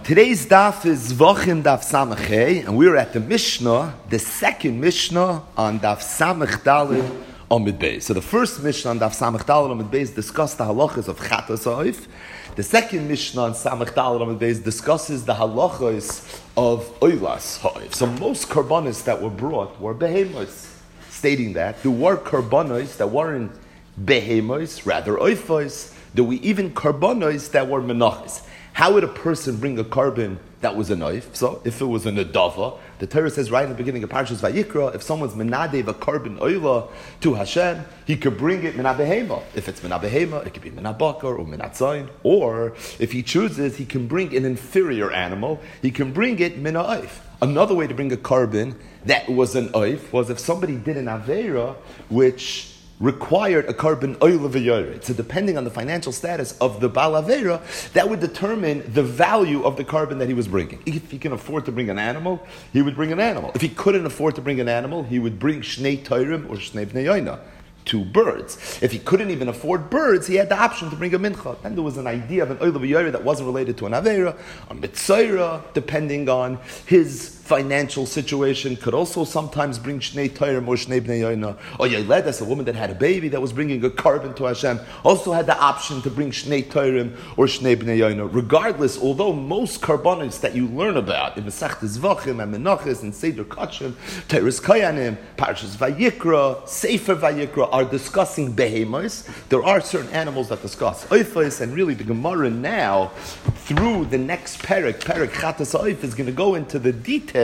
Today's daf is Zvachim Daf Samach, and we're at the Mishnah, the second Mishnah on Daf Samach Daled Amud Beis. So the first Mishnah on Daf Samach Daled Amud Beis discussed the halachas of Chatas Ha'if. The second Mishnah on Samach Daled Amud Beis discusses the halachas of Oilas Ha'if. So most karbanos that were brought were behemoths, stating that there were karbanos that weren't behemoths, rather oifos. There were even karbanos that were menachos. How would a person bring a carbon that was a knife? So, if it was a nadava, the Torah says right in the beginning of Parshas Vayikra, if someone's menadev a carbon oila to Hashem, he could bring it minabehema. If it's minabehema, it could be minabakar or minatzayin. Or, if he chooses, he can bring an inferior animal. He can bring it minaif. Another way to bring a carbon that was an oif was if somebody did an avera which required a carbon oil of a. So depending on the financial status of the Baal Avera, that would determine the value of the carbon that he was bringing. If he can afford to bring an animal, he would bring an animal. If he couldn't afford to bring an animal, he would bring Shnei Teirim or Shnei Bnei Yoina, 2 birds. If he couldn't even afford birds, he had the option to bring a mincha. Then there was an idea of an oil of a that wasn't related to an Avera, a Mitzayra, depending on his financial situation, could also sometimes bring Shnei Teirim or Shnei Bnei Yoina. Or Yeledes, a woman that had a baby that was bringing a carbon to Hashem, also had the option to bring Shnei Teirim or Shnei Bnei Yoina. Regardless, although most carbonates that you learn about in Masechtas Zvachim and Menachos and Seder Kachim, Teres Kayanim, Parshas Vayikra, Sefer Vayikra are discussing behemoths. There are certain animals that discuss oifos, and really the Gemara now, through the next Perek Chatas Oif, is going to go into the details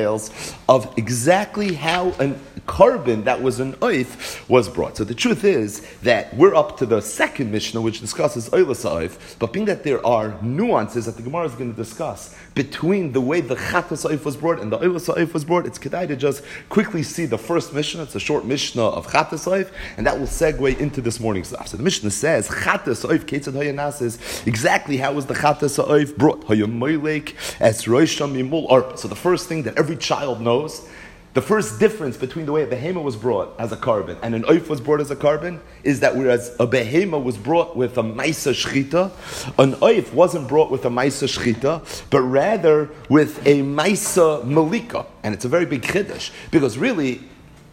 of exactly how a carbon that was an oif was brought. So the truth is that we're up to the second Mishnah, which discusses oilas oif, but being that there are nuances that the Gemara is going to discuss between the way the chatas oif was brought and the oilas oif was brought, it's kedai to just quickly see the first Mishnah. It's a short Mishnah of chatas oif, and that will segue into this morning's stuff. So the Mishnah says, chatas oif ketzad hayanas is exactly how was the chatas oif brought. Hayamoylek es roisham mimul arpa. So the first thing that every child knows, the first difference between the way a behema was brought as a carbon and an oif was brought as a carbon is that whereas a behema was brought with a maisa shchita, an oif wasn't brought with a maisa shchita, but rather with a maisa malika. And it's a very big chiddush, because really,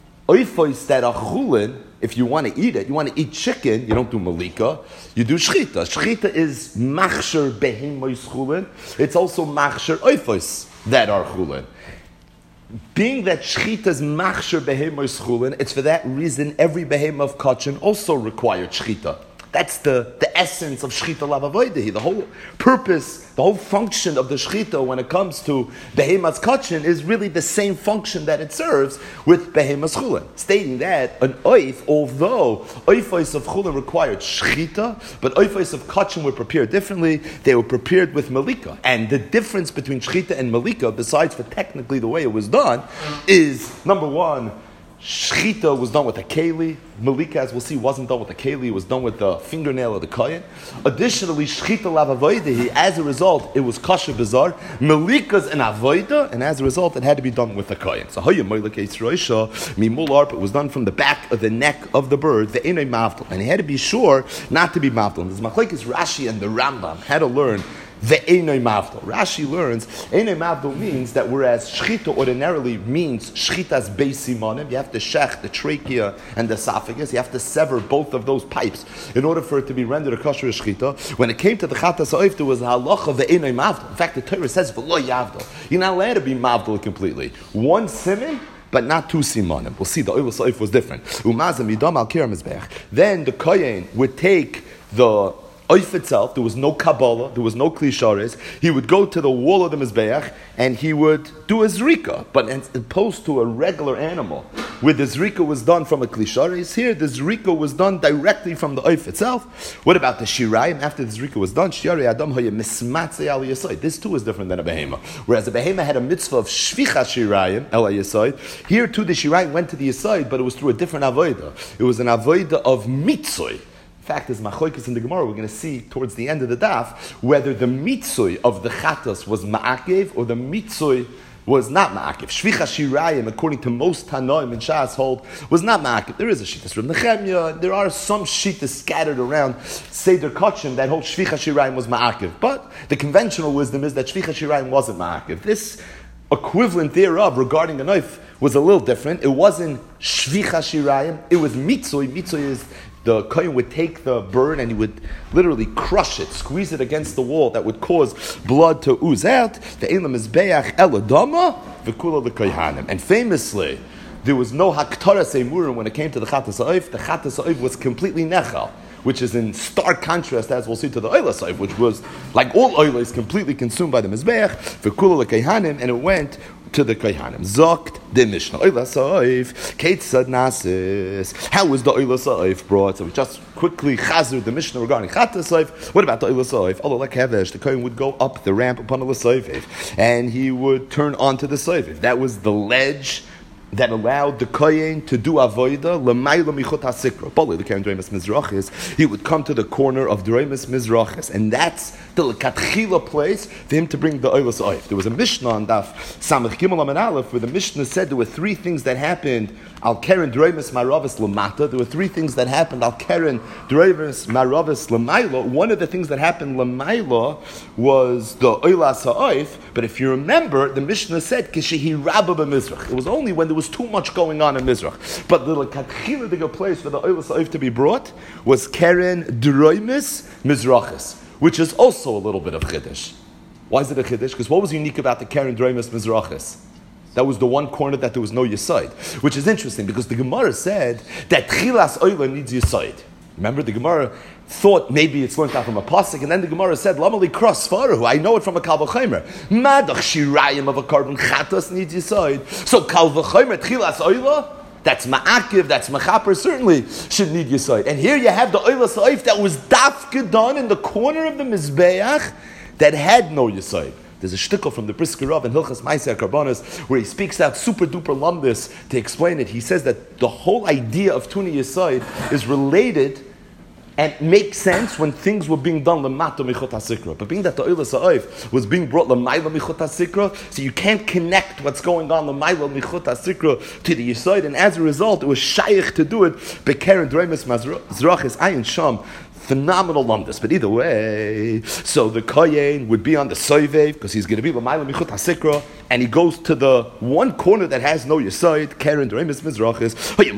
oifos that are chulin, if you want to eat it, you want to eat chicken, you don't do malika, you do shchita. Shchita is machsher behemos chulin. It's also machsher oifos that are chulin. Being that shchita is machsher behemos chulin, it's for that reason every behem of kachin also required shchita. That's the essence of shchita lavavoidehi. The whole purpose, the whole function of the shchita when it comes to behemas kachin is really the same function that it serves with behemas chulin. Stating that an oif, although oifos of chulin required shchita, but oifos of kachin were prepared differently. They were prepared with malika. And the difference between shchita and malika, besides for technically the way it was done, is number one, shchita was done with a keli. Malika, as we'll see, wasn't done with a keli. It was done with the fingernail of the kohen. Additionally, shchita lavavoidehi, as a result, it was kosher bizarre. Malika's an avoida, and as a result, it had to be done with a kohen. So hoya moilek eitz roisha mimul arp. It was done from the back of the neck of the bird. The enei mavdal, and he had to be sure not to be mavdal. This machlekes Rashi and the Rambam had to learn the Einoi Mavdal. Rashi learns, Einoi Mavdal means that whereas Shchita ordinarily means Shchita's beis simonim, you have to shech the trachea and the esophagus, you have to sever both of those pipes in order for it to be rendered a kosher Shchita. When it came to the Chatas Ha'if, there was a halacha of the Einoi Mavdal. In fact, the Torah says, V'lo Yavdal. You're not allowed to be Mavdal completely. One siman, but not 2 simonim. We'll see, the oilas ha'if was different. Umazim yidam al kir mizbeach. Then the kohen would take the oif itself, there was no Kabbalah, there was no Klishares. He would go to the wall of the Mizbeach and he would do a Zrika. But as opposed to a regular animal, where the Zrika was done from a Klishares, here the Zrika was done directly from the oif itself. What about the Shirayim? After the Zrika was done, Shirayim Adam Hoya Mismatzei Al Yesod. This too is different than a Behema. Whereas a Behema had a mitzvah of Shvicha Shirayim, El Yesod. Here too the Shirayim went to the Yesod, but it was through a different Avodah. It was an Avodah of Mitzoi. Fact is, machoikas in the Gemara, we're going to see towards the end of the daf whether the mitzui of the chatas was ma'akev or the mitzui was not ma'akiv. Shvicha shirayim, according to most Tanoim and Shas hold, was not ma'akiv. There is a shittas from Nechemya. There are some shittas scattered around Seder Kachim that hold shvicha shirayim was ma'akiv. But the conventional wisdom is that shvicha shirayim wasn't ma'akiv. This equivalent thereof regarding a knife was a little different. It wasn't shvicha shirayim. It was mitzoi. Mitzoi is the kohen would take the bird and he would literally crush it, squeeze it against the wall that would cause blood to ooze out. The elam is beach eladama v'kula l'kohanim. And famously, there was no haktaras emurim when it came to the chatas ha'oif. The chatas ha'oif was completely nechal, which is in stark contrast, as we'll see, to the oila ha'oif, which was, like all oila, is completely consumed by the mizbeach, v'kula l'kohanim, and it went to the kohanim. Zokt the Mishnah. Oila ha'oif, keitzad nasis. How was the oila ha'oif brought? So we just quickly chazur the Mishnah regarding chatas ha'oif. What about the oila ha'oif? Allah like havesh, the kohen would go up the ramp upon the ha'oif, and he would turn onto the ha'oif. That was the ledge that allowed the kohen to do avoida l'mayla michut hasikra. Bali the kohen Doremus Mizrachis, he would come to the corner of Doremus Mizrachis, and that's the l'katchila place for him to bring the oilas oif. There was a Mishnah on Daf Samach Gimel Amud Aleph where the Mishnah said there were three things that happened al keren Doremus Maravis Lamata. There were three things that happened al keren Doremus Maravis Lamayla. One of the things that happened Lamayla was the oilas ha'oif. But if you remember, the Mishnah said kishehi rabba b'mizrach. It was only when there was too much going on in Mizrach. But the l'katchila bigger place for the oilas ha'oif to be brought was keren Doremus Mizrachis, which is also a little bit of chiddush. Why is it a chiddush? Because what was unique about the keren Doremus Mizrachis? That was the one corner that there was no yisoid, which is interesting because the Gemara said that chilas oila needs yisoid. Remember, the Gemara thought maybe it's learned out from a pasuk, and then the Gemara said, "Lamali cross faru." I know it from a kal v'chomer. Madach shirayim of a carbon chatas needs yisoid. So kal v'chomer chilas oila, that's ma'akiv, that's machaper, certainly should need yisoid. And here you have the oila sa'if that was dafka done in the corner of the mizbeach that had no yisoid. There's a shtickle from the Brisker Rav in Hilchas Ma'aseh Karbanos where he speaks out super duper lumdis to explain it. He says that the whole idea of Tuni Yisoid is related and makes sense when things were being done l'mato michot hasikra. But being that the oila sa'oif was being brought l'mayla michot hasikra, so you can't connect what's going on l'mayla michot hasikra to the Yisoid, and as a result, it was shaykh to do it. Bekeren Doremus Mizrachis ayin sham. Phenomenal lumdus, but either way, so the kohen would be on the soivev because he's going to be l'mayla michut hasikra, and he goes to the one corner that has no yisoid. Keren Doremus Mizrachis,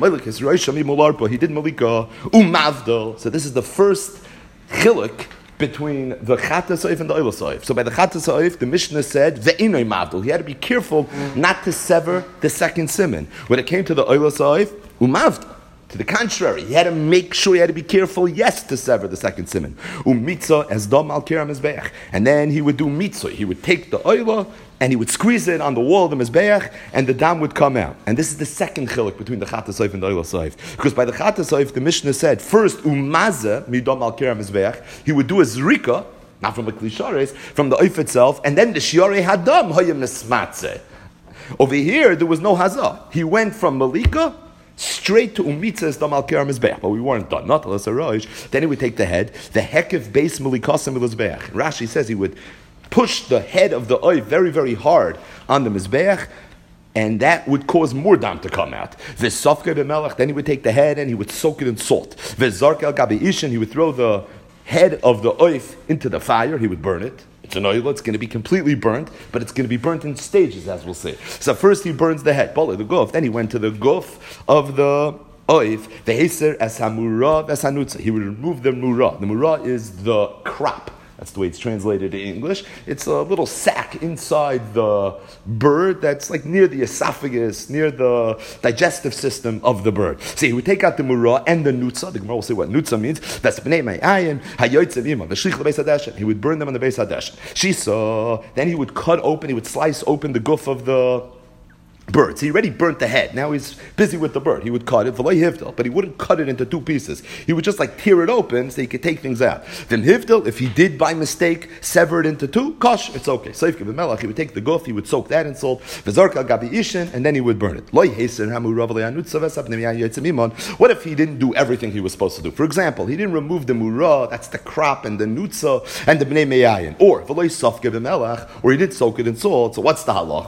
he did malika umavdal. So this is the first chiluk between the chatas ha'oif and the oila sa'oif. So by the chatas ha'oif, the Mishnah said ve'inoi mavdal. He had to be careful not to sever the second siman. When it came to the oila sa'oif, umavdal. To the contrary, he had to make sure, he had to be careful, yes, to sever the second siman. Mitzah as dam al kira mizbeach. And then he would do mitzah. He would take the oila and he would squeeze it on the wall of the mizbeach, and the dam would come out. And this is the second chiluk between the chatas ha'oif and the oila sa'oif. Because by the chatas ha'oif, the Mishnah said, first, umazeh midam al kira mizbeach, he would do a zrika, not from the klishares, from the oif itself, and then the shiare hadam hayim nesmatzeh. Over here, there was no hazah. He went from malika straight to umitzah damal kira mizbeach, but we weren't done. Not alas aroish. Then he would take the head, the hekef base malikasim mizbeach. Rashi says he would push the head of the oif very, very hard on the mizbeach, and that would cause more dam to come out. V'safke b'melech. Then he would take the head and he would soak it in salt. V'zark el gabi ishin. He would throw the head of the oif into the fire. He would burn it. It's an oil, it's going to be completely burnt, but it's going to be burnt in stages, as we'll see. So first he burns the head, the guf. Then he went to the guf of the oif, the heser as hamura as hanutza. He would remove the mura. The mura is the crop. That's the way it's translated in English. It's a little sac inside the bird that's like near the esophagus, near the digestive system of the bird. So he would take out the mura and the nutza. The Gemara will say what nutza means. That's b'nei ma'ayin hayoytzev ima v'shlich lebeis hadeshen. He would burn them on the beis hadeshen. Shisa. Then he would cut open. He would slice open the guf of the birds. He already burnt the head. Now he's busy with the bird. He would cut it, but he wouldn't cut it into two pieces. He would just like tear it open so he could take things out. Then hivdil, if he did by mistake sever it into two, kosh, it's okay. Seif melach, he would take the guf, he would soak that in salt, v'zark al gabi ishin, and then he would burn it. What if he didn't do everything he was supposed to do? For example, he didn't remove the mura, that's the crop and the nutza and the bnei meyayin, or he did soak it in salt. So what's the halacha?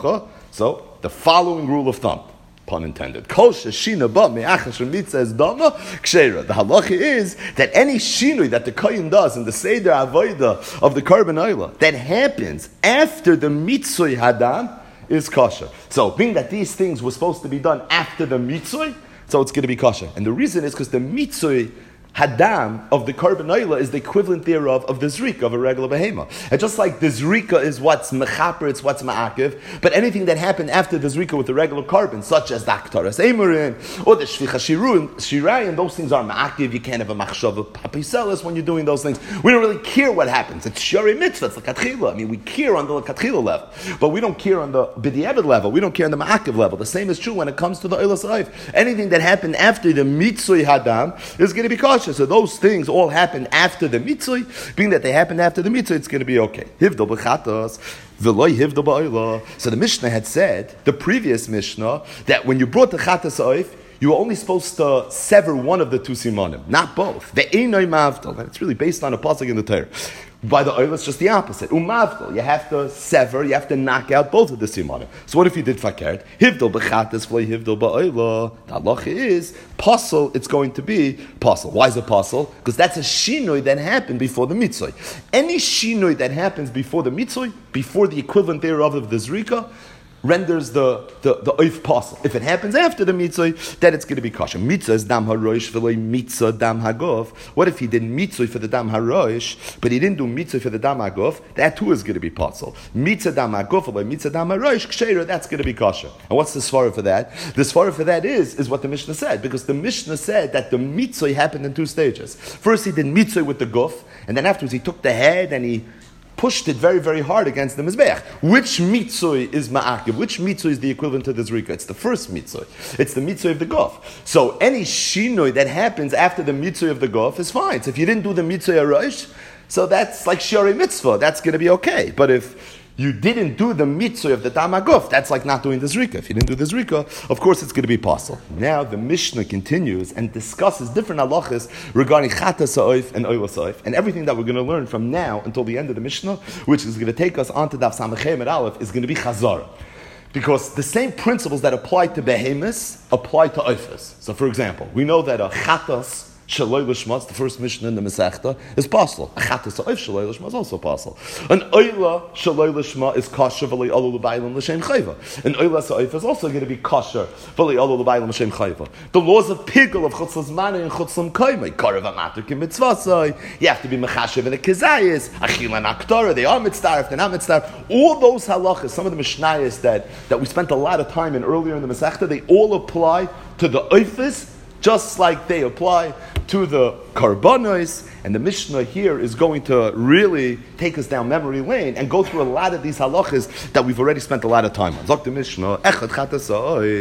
So, the following rule of thumb, pun intended. Kol sheshina ba me'achas mitzvah es dama ksheira. The halacha is that any shinui that the kohen does in the seder avodah of the korban oila that happens after the mitzvah hadam is kosher. So, being that these things were supposed to be done after the mitzvah, so it's going to be kosher. And the reason is because the mitzvah hadam of the korban oila is the equivalent thereof of the zrika of a regular behema. And just like the zrika is what's mechaper, it's what's ma'akiv, but anything that happened after the zrika with the regular korban, such as the aktaras emurin or the shvicha shirayim, those things are ma'akiv. You can't have a machshava papiselis when you're doing those things. We don't really care what happens. It's shari mitzvah, it's l'katchila. I mean, we care on the l'katchila level, but we don't care on the b'diavad level. We don't care on the ma'akiv level. The same is true when it comes to the oilas oif. Anything that happened after the mitzvah hadam is going to be kosher. So those things all happened after the mitzvah. Being that they happened after the mitzvah, it's going to be okay. Hivdal b'chatos, v'loi hivdal ba'olah. So the Mishnah had said, the previous Mishnah, that when you brought the chatas oif, you were only supposed to sever one of the two simanim, not both. The einoi mavdal, and it's really based on a pasuk in the Torah. By the oil, it's just the opposite. Umavdal, you have to sever, you have to knock out both of the simanim. So what if you did fakert? Hivdal b'chatas v'loi hivdal ba'olah. The halacha is pasul. It's going to be pasul. Why is it pasul? Because that's a shinoi that happened before the mitzvah. Any shinoi that happens before the mitzvah, before the equivalent thereof of the zrika, renders the oif pasul. If it happens after the mitzvah, then it's going to be kosher. Mitzvah is dam haroish v'loi mitzvah dam hagov. What if he did mitzvah for the dam haroish, but he didn't do mitzvah for the dam hagov? That too is going to be pasul. Mitzvah dam hagov v'loi mitzvah dam haroish ksheira. That's going to be kosher. And what's the svara for that? The svara for that is what the Mishnah said, because the Mishnah said that the mitzvah happened in two stages. First, he did mitzvah with the guf, and then afterwards he took the head and he pushed it very, very hard against the mizbeach. Which mitzvah is ma'akiv? Which mitzvah is the equivalent to the zrika? It's the first mitzvah. It's the mitzvah of the gof. So any shinoi that happens after the mitzvah of the gof is fine. So if you didn't do the mitzvah arosh, so that's like shari mitzvah. That's going to be okay. But if you didn't do the mitzvah of the tamaguf, that's like not doing the zrika. If you didn't do the zrika, of course it's going to be pasul. Now the Mishnah continues and discusses different halachas regarding chatas ha'oif and oilas ha'oif, and everything that we're going to learn from now until the end of the Mishnah, which is going to take us onto daf samachem at aleph, is going to be chazara. Because the same principles that apply to behemoths apply to oifas. So for example, we know that a chatas Shaloi Lishma, the first Mishnah in the Masechta, is possible. A chatas ha'oif Shaloi Lishma is also possible. An oila Shaloi Lishma is kosher v'lei alu l'baylam l'shem chayva. An oila ha'oif is also going to be kosher v'lei alu l'baylam l'shem chayva. The laws of pigel of chutz l'zmani and chutz l'mkoymai, karav ha'matur ki mitzvasai, you have to be mechashev in a kezayis, achil and aktorah, they are mitzdarf, they're not mitzdarf. All those halachas, some of the mishnayos that we spent a lot of time in earlier in the Masechta, they all apply to the oifis, just like they apply to the karbanos. And the Mishnah here is going to really take us down memory lane and go through a lot of these halachas that we've already spent a lot of time on. Zok the Mishnah, echad chatas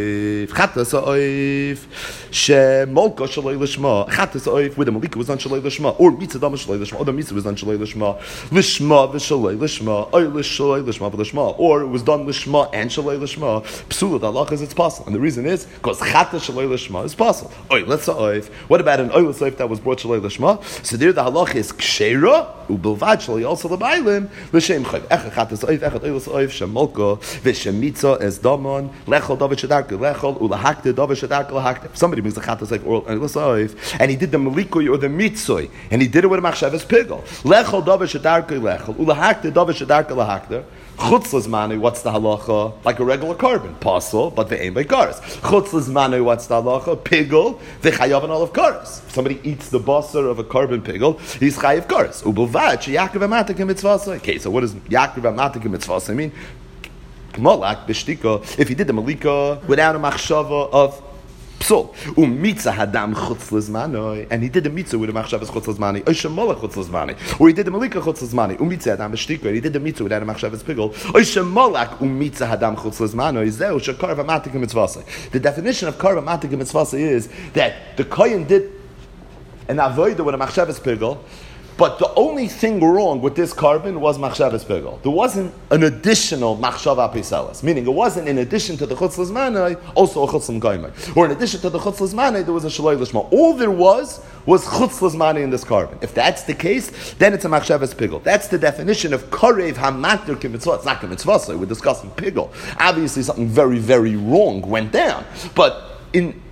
ha'oif, shemolka shaloi l'shma, chatas ha'oif, where the malika was on shaloi l'shma, or mitzvah dama shaloi l'shma, or the mitzvah was on shaloi l'shma, l'shma v'shaloi l'shma, or l'shaloi l'shma v'l'shma, or it was done l'shma and shaloi l'shma. Psula, the halachas, it's possible. And the reason is, because chatas shaloi l'shma is possible. Oilas ha'oif. What about an oilas ha'oif that was brought shaloi l'shma? So there the halach is ksheira ubelvad shaloi also l'baylim l'shem chayv. Echad chatas ha'oif, echad oilas ha'oif, shemolka v'shem mitzvah es damon lechol davar shedarka lechol ulahakte davar shedarka lahakte. If somebody brings the chatas ha'oif or oilas ha'oif and he did the malikui or the mitzvah and he did it with a machshavas pigel lechol davar shedarka lechol ulahakte davar shedarka lahakte. Chutz l'zmanu, what's the halacha? Like a regular carbon, pasul, but ve'ein by karas. Chutz l'zmanu, what's the halacha? Pigel, ve'chayav an olav karas. If somebody eats the basar of a carbon pigel, he's chayav karas. Ubelvad, she'yakiv ha'matik mitzvasa. Okay, so what does yakiv ha'matik mitzvasa mean? Molak b'shtika, if he did the malika without a machshava of psul, mitzvah hadam chutz l'zmanoi, and he did the mitzvah with a machshavas chutz l'zmani, oishem molach chutz l'zmani, or he did the malika chutz l'zmani, mitzvah hadam b'shtika, and he did the mitzvah without a machshavas pigel, oishem molach mitzvah hadam chutz l'zmanoi, zeu shekar v'matik mitzvasa. The definition of kar v'matik mitzvasa is that the kohen did an avodah with a machshavas pigel, But the only thing wrong with this carbon was machshavas pigel. There wasn't an additional machshava piselis, meaning it wasn't in addition to the chutz l'zmanai also a chutz l'mkaimai, or in addition to the chutz l'zmanai there was a shaloi l'shma. All there was chutz l'zmanai in this carbon. If that's the case, then it's a machshavas pigel. That's the definition of karev hamater kimitzvah. It's not kimitzvah, so we're discussing pigel. Obviously, something very, very wrong went down, but in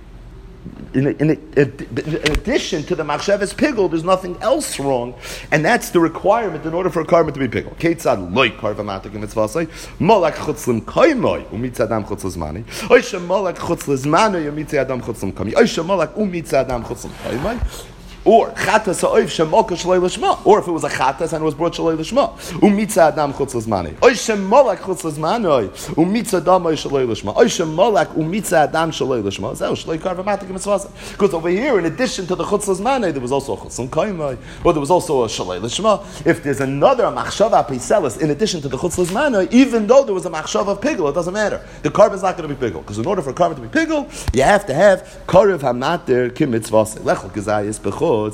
addition to the machshavas pigel, there's nothing else wrong, and that's the requirement in order for a carbon to be pigel. Keitzad loy karva matik mitzvasai malak chutzlim kaimoi umitzadam chutzlizmani oisha malak chutzlizmani umitzadam chutzlim kaimoi oisha malak umitzadam chutzlim kaimoi. Or chatas ha'oif shemalka shalei l'shma. Or if it was a chatas and it was brought shalei l'shma. Umitza adam chutz l'zmanei. Oy shemalak chutz l'zmanei. Umitza damai shalei l'shma. Oy shemalak umitza adam shalei l'shma. Zeh shalei karva matik mitzvasa. Because over here, in addition to the chutz l'zmanei, there was also a chutz l'kaimai, or there was also a shalei l'shma. If there's another machshava piselis in addition to the chutz l'zmanei, even though there was a machshava of pigel, it doesn't matter. The carbon is not going to be pigel. Because in order for a carbon to be pigel, you have to have karev hamater kim mitzvasa. Lechol kezayis bechol. What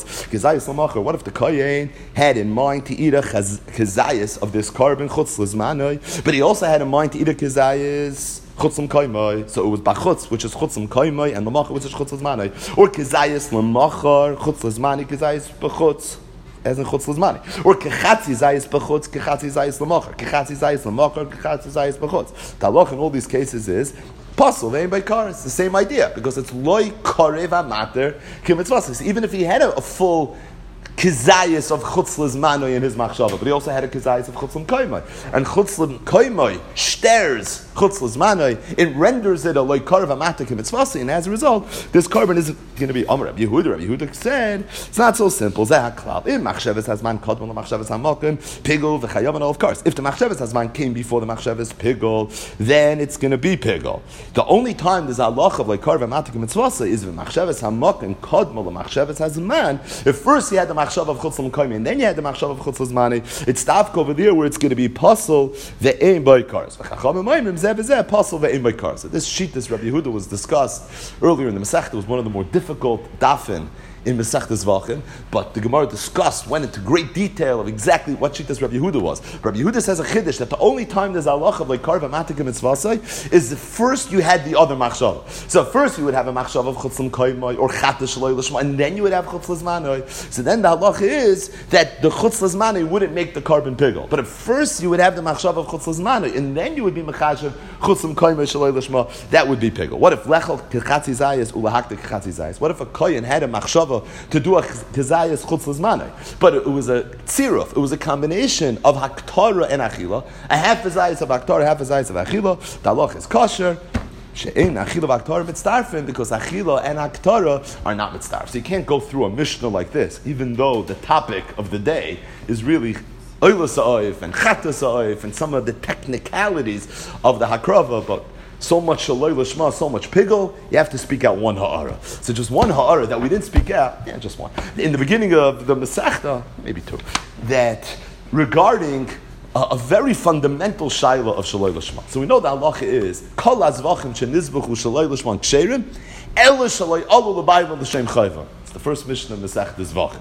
if the kohen had in mind to eat a kezayis of this carbon chutz l'zmanoi, but he also had in mind to eat a kezayis chutz l'kaimai? So it was bachutz, which is chutz l'kaimai, and l'machar, which is chutz l'zmanoi, or kezayis l'machar chutz l'zmani, kezayis bachutz as in chutz l'zmani, or kechatzi zayis bachutz, kechatzi zayis l'machar, kechatzi zayis l'machar, kechatzi zayis bachutz. The halach in all these cases is Puzzle, they ain't by car. It's the same idea because it's loy karev amater kimitzvasas. Even if he had a full kezayis of chutz l'zmanoi in his machshava, but he also had a kezayis of chutz l'kaimai, and chutz l'kaimai sters chutz l'zmanoi. It renders it a loy karev amater kimitzvasas, and as a result, this carbon is going to be Amar Rabbi Yehuda. Rabbi Yehuda said it's not so simple. Zeh haklal. In machshavas hazman kadmon machshavas hamakim pigel v'chayavon. Of course, if the machshavas hazman came before the machshavas pigel, then it's going to be pigel. The only time there's a halach of like karev amater kimitzvasas is when machshavas hamakim kadmon machshavas hazman. If first you had the machshav of chutz l'kaimai and then you had the machshav of chutz l'zmani, it's stavka over there where it's going to be puzzle ve'ein by cars. V'chachamim ma'imim zeh v'zeh puzzle ve'ein by cars. So this sheet, this Rabbi Yehuda was discussed earlier in the Masechta. It was one of the more difficult dafin in Masechta Zvachim, but the Gemara went into great detail of exactly what Shittas Rabbi Yehuda was. Rabbi Yehuda says a chiddush that the only time there's a halach of like karva matik mitzvasai is the first you had the other machshava. So first you would have a machshava of chutz l'kaimai or chatas shaloi l'shma, and then you would have chutz l'zmanoi. So then the halach is that the chutz l'zmanoi wouldn't make the carbon pigel. But at first you would have the machshava of chutz l'zmanoi, and then you would be machashav chutz l'kaimai shaloi l'shma. That would be pigel. What if lechol kechatzi zayis ulahakta kechatzi zayis? What if a kohen had a machshava to do a kezayis chutz l'zmanoi, but it was a tziruf, it was a combination of haktara and achila, a half a zayis of haktara, half a zayis of achila. The halach is kosher. She'ein achila v'aktara mitzdarfin, because achila and haktara are not mitzdarf. So you can't go through a mishnah like this, even though the topic of the day is really oila sa'oif and chata sa'oif and some of the technicalities of the hakrava, but so much shaloi l'shma, so much pigel, you have to speak out one ha'ara. So just one ha'ara that we didn't speak out, just one. In the beginning of the Masechta, maybe two, that regarding a very fundamental shaila of shaloi l'shma. So we know the halacha is kol azvachim shenizbuchu shaloi l'shma ksherim ela shaloi alu l'bayim l'shem chayva. It's the first mission of Masechta Zvachim.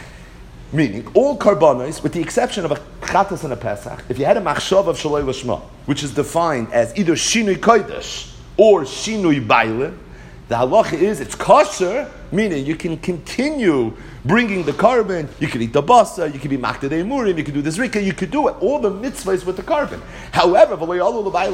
Meaning, all karbanos, with the exception of a chatas and a pesach, if you had a machshav of shaloi l'shma, which is defined as either shinui kodesh or shinui bailin, the halacha is it's kosher, meaning you can continue bringing the carbon, you can eat the basa, you can be maktadei murim, you can do the zrika, you could do it, all the mitzvahs with the carbon. However, so if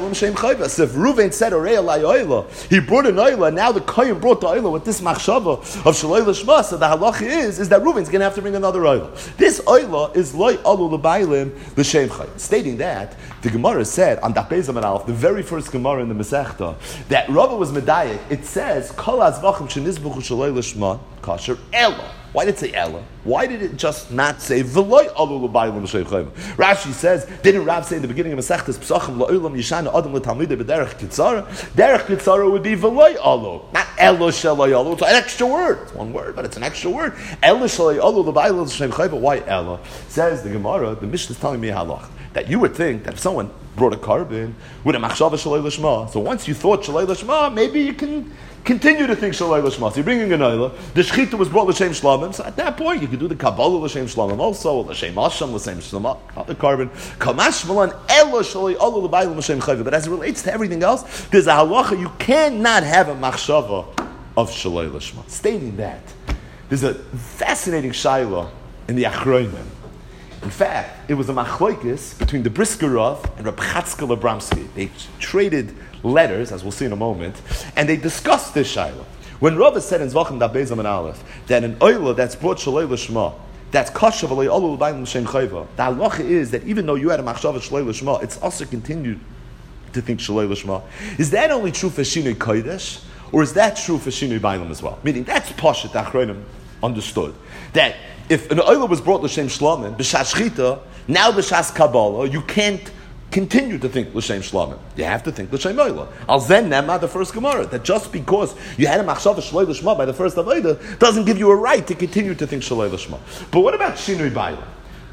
Reuven said, he brought an oila, now the kohen brought the oila with this machshava of shaloi l'shma, so the halacha is that Reuven's going to have to bring another oila. This oila is loy alu l'baylim l'shem chayv. Stating that, the Gemara said, on Daf Beis Amud Aleph, the very first Gemara in the Masechta, that Rava was medayek, it says, kol azvachim shenizbuchu shaloi l'shma, kosher ela. Why did it say Ella? Why did it just not say V'loy alu l'baylim l'shem chayv? Rashi says, didn't Rav say in the beginning of Masechtas Pesachim la'olam yishana adam l'talmidei b'derech kitzara? Derech kitzara would be V'loy alu, not Ella shaloi alu. It's an extra word. It's one word, but it's an extra word. Ella shaloi alu l'baylim l'shem chayv. Why Ella? Says the Gemara, the Mishnah is telling me halach, that you would think that if someone brought a carbon with a machshava shalei lishma. So once you thought shalei lishma, maybe you can continue to think shalei lishma. So you're bringing an oila. The shechita was brought l'shem shlamim. So at that point, you could do the kabbalah l'shem shlamim also, l'shem asham l'shem shlamim, not the carbon. Kamash malan elo shalei olu l'bayim l'shem chayva. But as it relates to everything else, there's a halacha. You cannot have a machshava of shalei lishma. Stating that, there's a fascinating shayla in the Achronim. In fact, it was a machlokes between the Brisker Rav and Reb Chatzkel Abramsky. They traded letters, as we'll see in a moment, and they discussed this shayla. When Rav said in Zvachim Daf Beis Amud Aleph that an oila that's brought shalei l'shma, that's kasha v'lei olu l'bayim l'shem chayva, the halacha is that even though you had a machshava shalei l'shma, it's also continued to think shalei l'shma. Is that only true for Shinui Kodesh, or is that true for Shinui Bailam as well? Meaning, that's Pashat Achronim understood. That if an oila was brought l'shem shlamim, b'shas shchita, now b'shas kabbalah, you can't continue to think l'shem shlamim. You have to think l'shem oila. Al zen nema, the first Gemara, that just because you had a machshava shalei l'shma by the first avodah doesn't give you a right to continue to think shalei l'shma. But what about shinui bailam?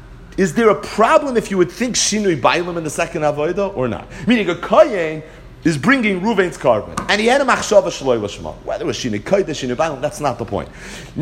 Is there a problem if you would think shinui bailam in the second avodah or not? Meaning a kohen is bringing Ruvain's carbon, and he had a machshava shaloi l'shma. Whether it was shinui kodesh, shinui bailam, that's not the point.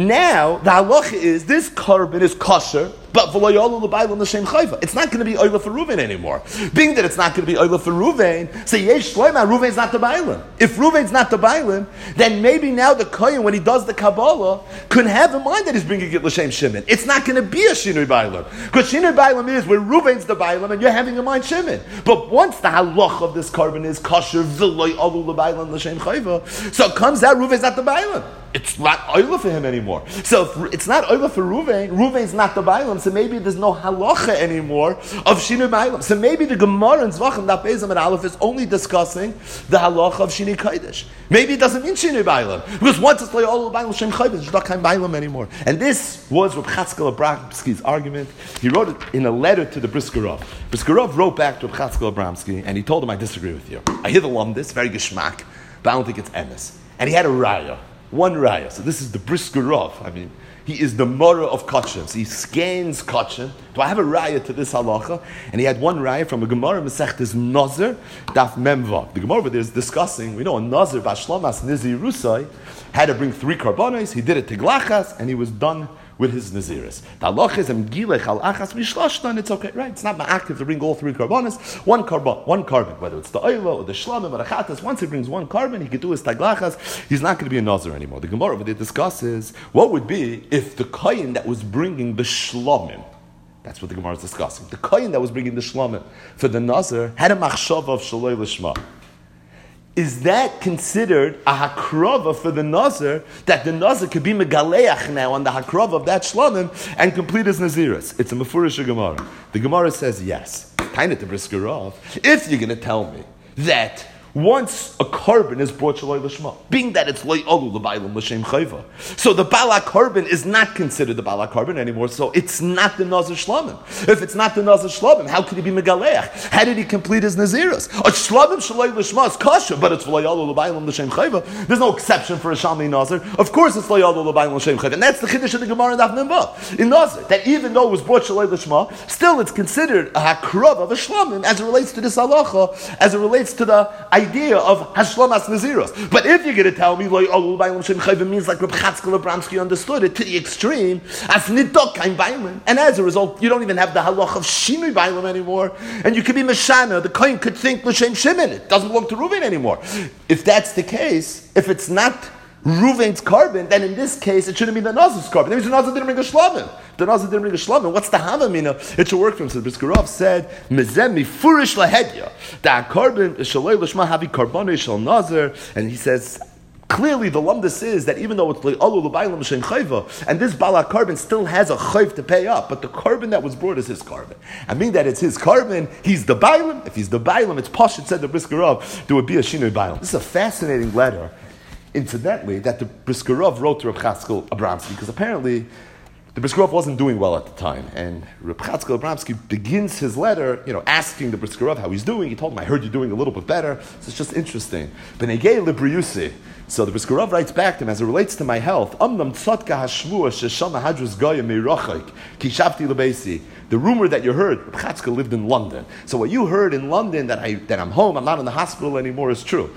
Now the halacha is this carbon is kosher, but v'lo yolu l'bailam l'shem chayva. It's not going to be oila for Ruvain anymore. Being that it's not going to be oila for Ruvain, say yesh shloima, Ruvain's not the bailam. If Ruvain's not the bailam, then maybe now the kohen, when he does the kabbalah, could have in mind that he's bringing it l'shem shimon. It's not going to be a shinui bailam, because shinui bailam is where Ruvain's the bailam and you're having in mind shimon. But once the halach of this carbon is kosher, v'lo yolu l'bailam l'shem chayva, so it comes out Ruvain's not the bailam. It's not oila for him anymore. So if it's not oila for Ruvain, Ruvain's not the bailam, so maybe there's no halacha anymore of shinui bailam. So maybe the Gemara in Zvachim Daf Beis Amud Aleph is only discussing the halacha of shinui kodesh. Maybe it doesn't mean shinui bailam, because once it's all bailam shem chayv, it's not kind bailam anymore. And this was Reb Chatzkel Abramsky's argument. He wrote it in a letter to the Brisker Rav. Brisker Rav wrote back to Reb Chatzkel Abramsky, and he told him, I disagree with you. I hear the lumdis, very geschmack, but I don't think it's emes. And he had a raya. One raya. So this is the Brisker Rav. I mean, he is the Mora of Kachim. So he scans Kachim. Do I have a raya to this halacha? And he had one raya from a Gemara Masechtes Nazir, Daf Memvav. The Gemara over there is discussing, we know a Nazir, Bashlomas Nizi Rusai, had to bring 3 karbanos. He did it Tiglachas, and he was done with his Naziris. The halacha is Gilech al Achas Mishlashtan, it's okay, right? It's not ma'akiv to bring all 3 karbanos. One carbon, whether it's the oila or the shlamim or the chatas, once he brings 1 carbon, he could do his taglachas, he's not going to be a Nazir anymore. The Gemara over there discusses what would be if the kohen that was bringing the shlamim, that's what the Gemara is discussing, the kohen that was bringing the shlamim for the Nazir had a machshava of shaloi l'shma. Is that considered a hakrava for the Nazir, that the Nazir could be megaleach now on the hakrava of that shlamim and complete his Naziris? It's a mefurish Gemara. The Gemara says yes. Kind of to Brisker Rav. If you're going to tell me that once a carbon is brought shaloi l'shma, being that it's loy olu l'baylam l'shem chayva, so the balak carbon is not considered the balak carbon anymore, so it's not the Nazir shlamim. If it's not the Nazir shlamim, how could he be megaleach? How did he complete his Naziros? A shlamim shaloi l'shma is kasha, but it's loy olu l'baylam l'shem chayva. There's no exception for a shalmi Nazir. Of course it's loy olu l'baylam l'shem chayva. And that's the chiddush of the Gemara in Daf Memvav in Nazir, that even though it was brought shaloi l'shma, still it's considered a hakrav of a shlamim as it relates to this halacha, as it relates to the idea of hashlomas naziros. But if you're going to tell me loy olu l'baylam shem chayva means like Reb Chatzkel Abramsky understood it to the extreme, as nidok kain baylam, and as a result you don't even have the halach of shinui baylam anymore, and you could be meshana, the kohen could think l'shem shimon, it doesn't belong to Ruvain anymore. If that's the case, if it's not Ruvain's carbon, then in this case it shouldn't be the Nazir's carbon. That means the Nazir didn't bring a shlamim. The Nazir didn't bring a shlamim. What's the havamina? It should work for him. So the Brisker Rav said, "Mezem mifurish lahedya." That carbon is shalei l'shma havi karbonei shel Nazir, and he says clearly the lumdus is that even though it's le'alu l'baylam shem chayva, and this balak carbon still has a chayv to pay up, but the carbon that was brought is his carbon. I mean that it's his carbon. He's the baylam. If he's the baylam, it's pashut said the Brisker Rav, there would be a shinui baylam. This is a fascinating letter, incidentally, that the Brisker Rav wrote to Reb Chatzkel Abramsky, because apparently the Brisker Rav wasn't doing well at the time, and Reb Chatzkel Abramsky begins his letter, asking the Brisker Rav how he's doing. He told him, I heard you're doing a little bit better. So it's just interesting. B'negei libriusi. So the Brisker Rav writes back to him, as it relates to my health, Amnam tzadka hashmua sheshama hadrus goyim meirachik, ki shavti lebeisi, The rumor that you heard, Chatzka lived in London. So what you heard in London, that I'm home, I'm not in the hospital anymore, is true.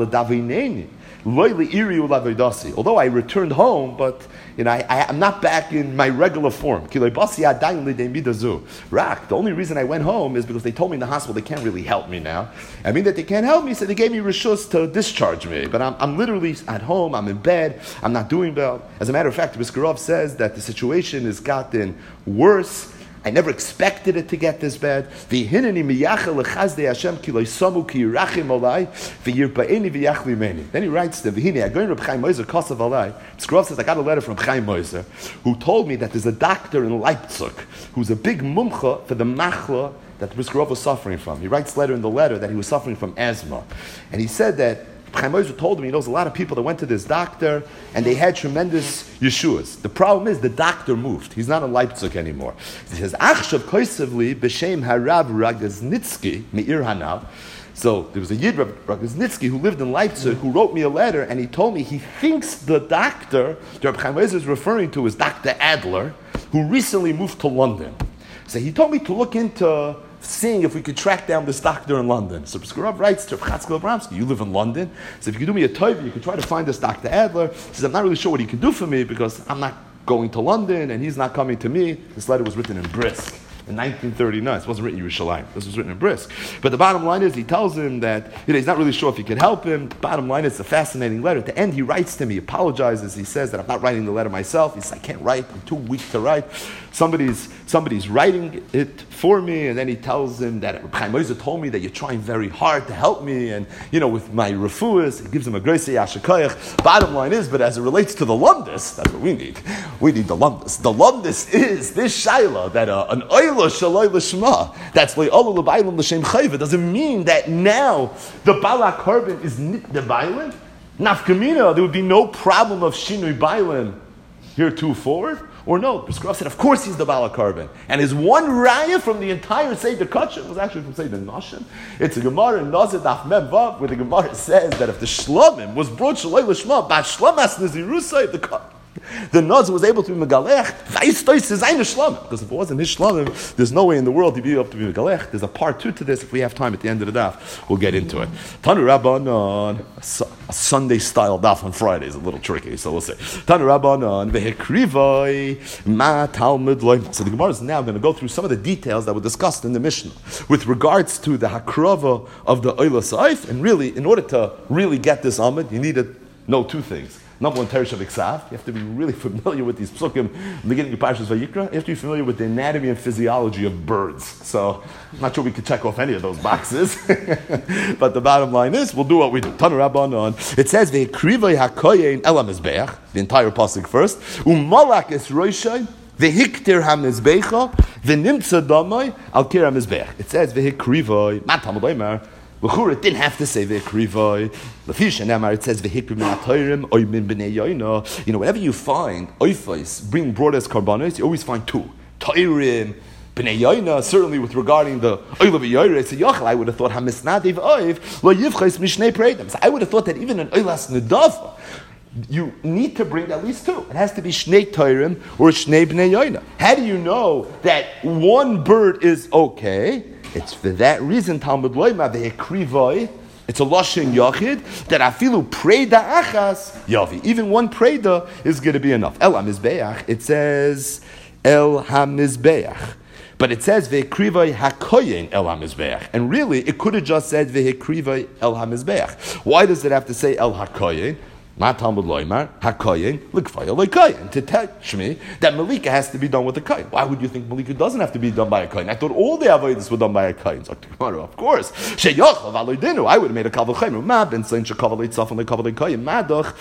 Although I returned home, but I'm not back in my regular form. The only reason I went home is because they told me in the hospital they can't really help me now. I mean that they can't help me, so they gave me rishus to discharge me. But I'm literally at home, I'm in bed, I'm not doing well. As a matter of fact, Biskarov says that the situation has gotten worse. I never expected it to get this bad. Then he writes the Biskarov says, I got a letter from Chaim Moiser, who told me that there's a doctor in Leipzig who's a big mumcha for the machla that Biskarov was suffering from. He writes in the letter that he was suffering from asthma. And he said that Chaim Moiser told him he knows a lot of people that went to this doctor and they had tremendous yeshuas. The problem is the doctor moved. He's not in Leipzig anymore. He says, Achshav koisevli b'shem harav Ragaznitsky me'ir hanav. So there was a Yid, Ragaznitsky, who lived in Leipzig, who wrote me a letter, and he told me he thinks the doctor that Chaim Moiser is referring to is Dr. Adler, who recently moved to London. So he told me to look into seeing if we could track down this doctor in London. So Biskarov writes to Chatzkel Abramsky, you live in London, so if you could do me a tov, you could try to find this Dr. Adler. He says, I'm not really sure what he can do for me because I'm not going to London and he's not coming to me. This letter was written in Brisk in 1939. It wasn't written in Yerushalayim. This was written in Brisk. But the bottom line is, he tells him that he's not really sure if he could help him. Bottom line is, it's a fascinating letter. At the end, he writes to me, he apologizes. He says that I'm not writing the letter myself. He says, I can't write. I'm too weak to write. Somebody's writing it for me, and then he tells him that Chaim Moiser told me that you're trying very hard to help me, and with my refuahs, he gives him a greisei yashakayach. Bottom line is, but as it relates to the lumdus, that's what we need. We need the lumdus. The lumdus is this shaila that an oila shaloi l'shma, that's le'olah l'baylam l'shem chayva, doesn't mean that now the balak carbon is nit the baylam. Nafkamina, there would be no problem of shinui baylam here too forward. Or no, Biskarov said, of course he's the Bala Carbon. And his one raya from the entire Seder Kachim was actually from Seder Nashim. It's a Gemara in Nazir Daf Mem Vav, where the Gemara says that if the Shlomim was brought Shaloi L'Shma, Bas Shlomas Nezirusai, the Nazir was able to be Megalech, because if it wasn't his Shlomim, there's no way in the world he'd be able to be Megalech. There's a part 2 to this. If we have time at the end of the daf, we'll get into it. Tanu Rabbanon, a Sunday style daf on Friday is a little tricky, so we'll say. Tanu Rabbanon, Vehekrivai, Ma Talmud Loim. So the Gemara is now going to go through some of the details that were discussed in the Mishnah with regards to the Hakrava of the Oila Saif. And really, in order to really get this Amud, you need to know 2 things. Number one, Teresh of Iksav. You have to be really familiar with these psukim, the beginning of Parshas Vayikra. You have to be familiar with the anatomy and physiology of birds. So, I'm not sure we could check off any of those boxes. But the bottom line is, we'll do what we do. Tanu Rabbanon. It says, Ve'krivay hakoyin elam mizbeach, the entire pasuk first. Umalak es roishay, ve'hiktir ha-mizbecha, ve'nimtza damai, al kir ha-mizbeach. It says, ve'hikrivay, ma Talmud Omer, L'chura, it didn't have to say Ve'krivai. L'fisha Nemar, it says Ve'hikrim Na'atoyrim, Oymin B'nei Yoina. Whenever you find Oifais, bring broadest carbonates, you always find 2. Toyrim, B'nei Yoina, certainly with regarding the Oyla V'yoyre, it's a Yochel, I would have thought HaMisnadev Oiv, Lo Yivchais Mishnei Preidim. So I would have thought that even an Oylas Nedava, you need to bring at least 2. It has to be Shnei Toyrim or Shnei B'nei Yoina. How do you know that one bird is okay? It's for that reason, Talmud Loima ve'ekrivoi, it's a lashon yachid, that afilu preda achas yavi. Even one preda is going to be enough. El hamizbeach, it says el hamizbeach. But it says ve'ekrivoi hakoyin el hamizbeach. And really, it could have just said ve'ekrivoi el hamizbeach. Why does it have to say el hakoyin? Ma Talmud Loimar, HaKoyin, L'kfaya L'koyin. To teach me that Malika has to be done with a Koyin. Why would you think Malika doesn't have to be done by a Koyin? I thought all the Avodas were done by a Koyin. So, of course. Sheyochav Aloydinu, I would have made a Kaval Chayim. Ma Ben Sain Shekaval Eitzaf and L'kaval L'koyin. Madach,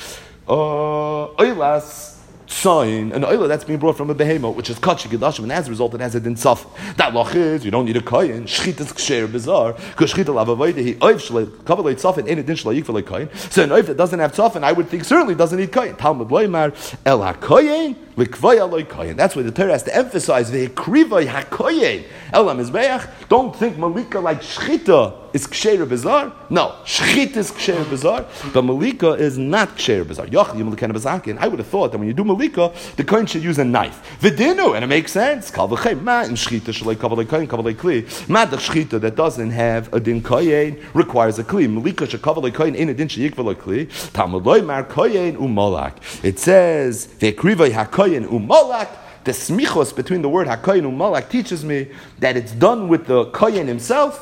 Oilas, sign, an oila that's being brought from a behemoth, which is kach gedashim, and as a result, it has a din saf. That loch is you don't need a koyin. Shchit is ksher bizarre because shchit alavavayde he oiv shlei kavalei tzafin ain't a din shleik for koyin. So an oiv that doesn't have tzafin, I would think certainly doesn't need koyin. Talmud loymar el hakoyin That's why the Torah has to emphasize ve'krivay hakoyen el hamizbeach. Don't think malika like shchita is ksheir bizar. No, shchita is ksheir bizar, but malika is not ksheir bizar. I would have thought that when you do malika, the kohen should use a knife. V'dinu, and it makes sense. Kal v'chem ma in shchita shalei kavalei kohen kavalei kli. Ma the shchita that doesn't have a din kohen requires a kli. Malika shekavalei kohen in a din sheyikvalei kli. Talmud loy mar kohen u'malak. It says ve'krivay hakoyen u'malak. The smichos between the word hakoyen u'malak teaches me that it's done with the kohen himself,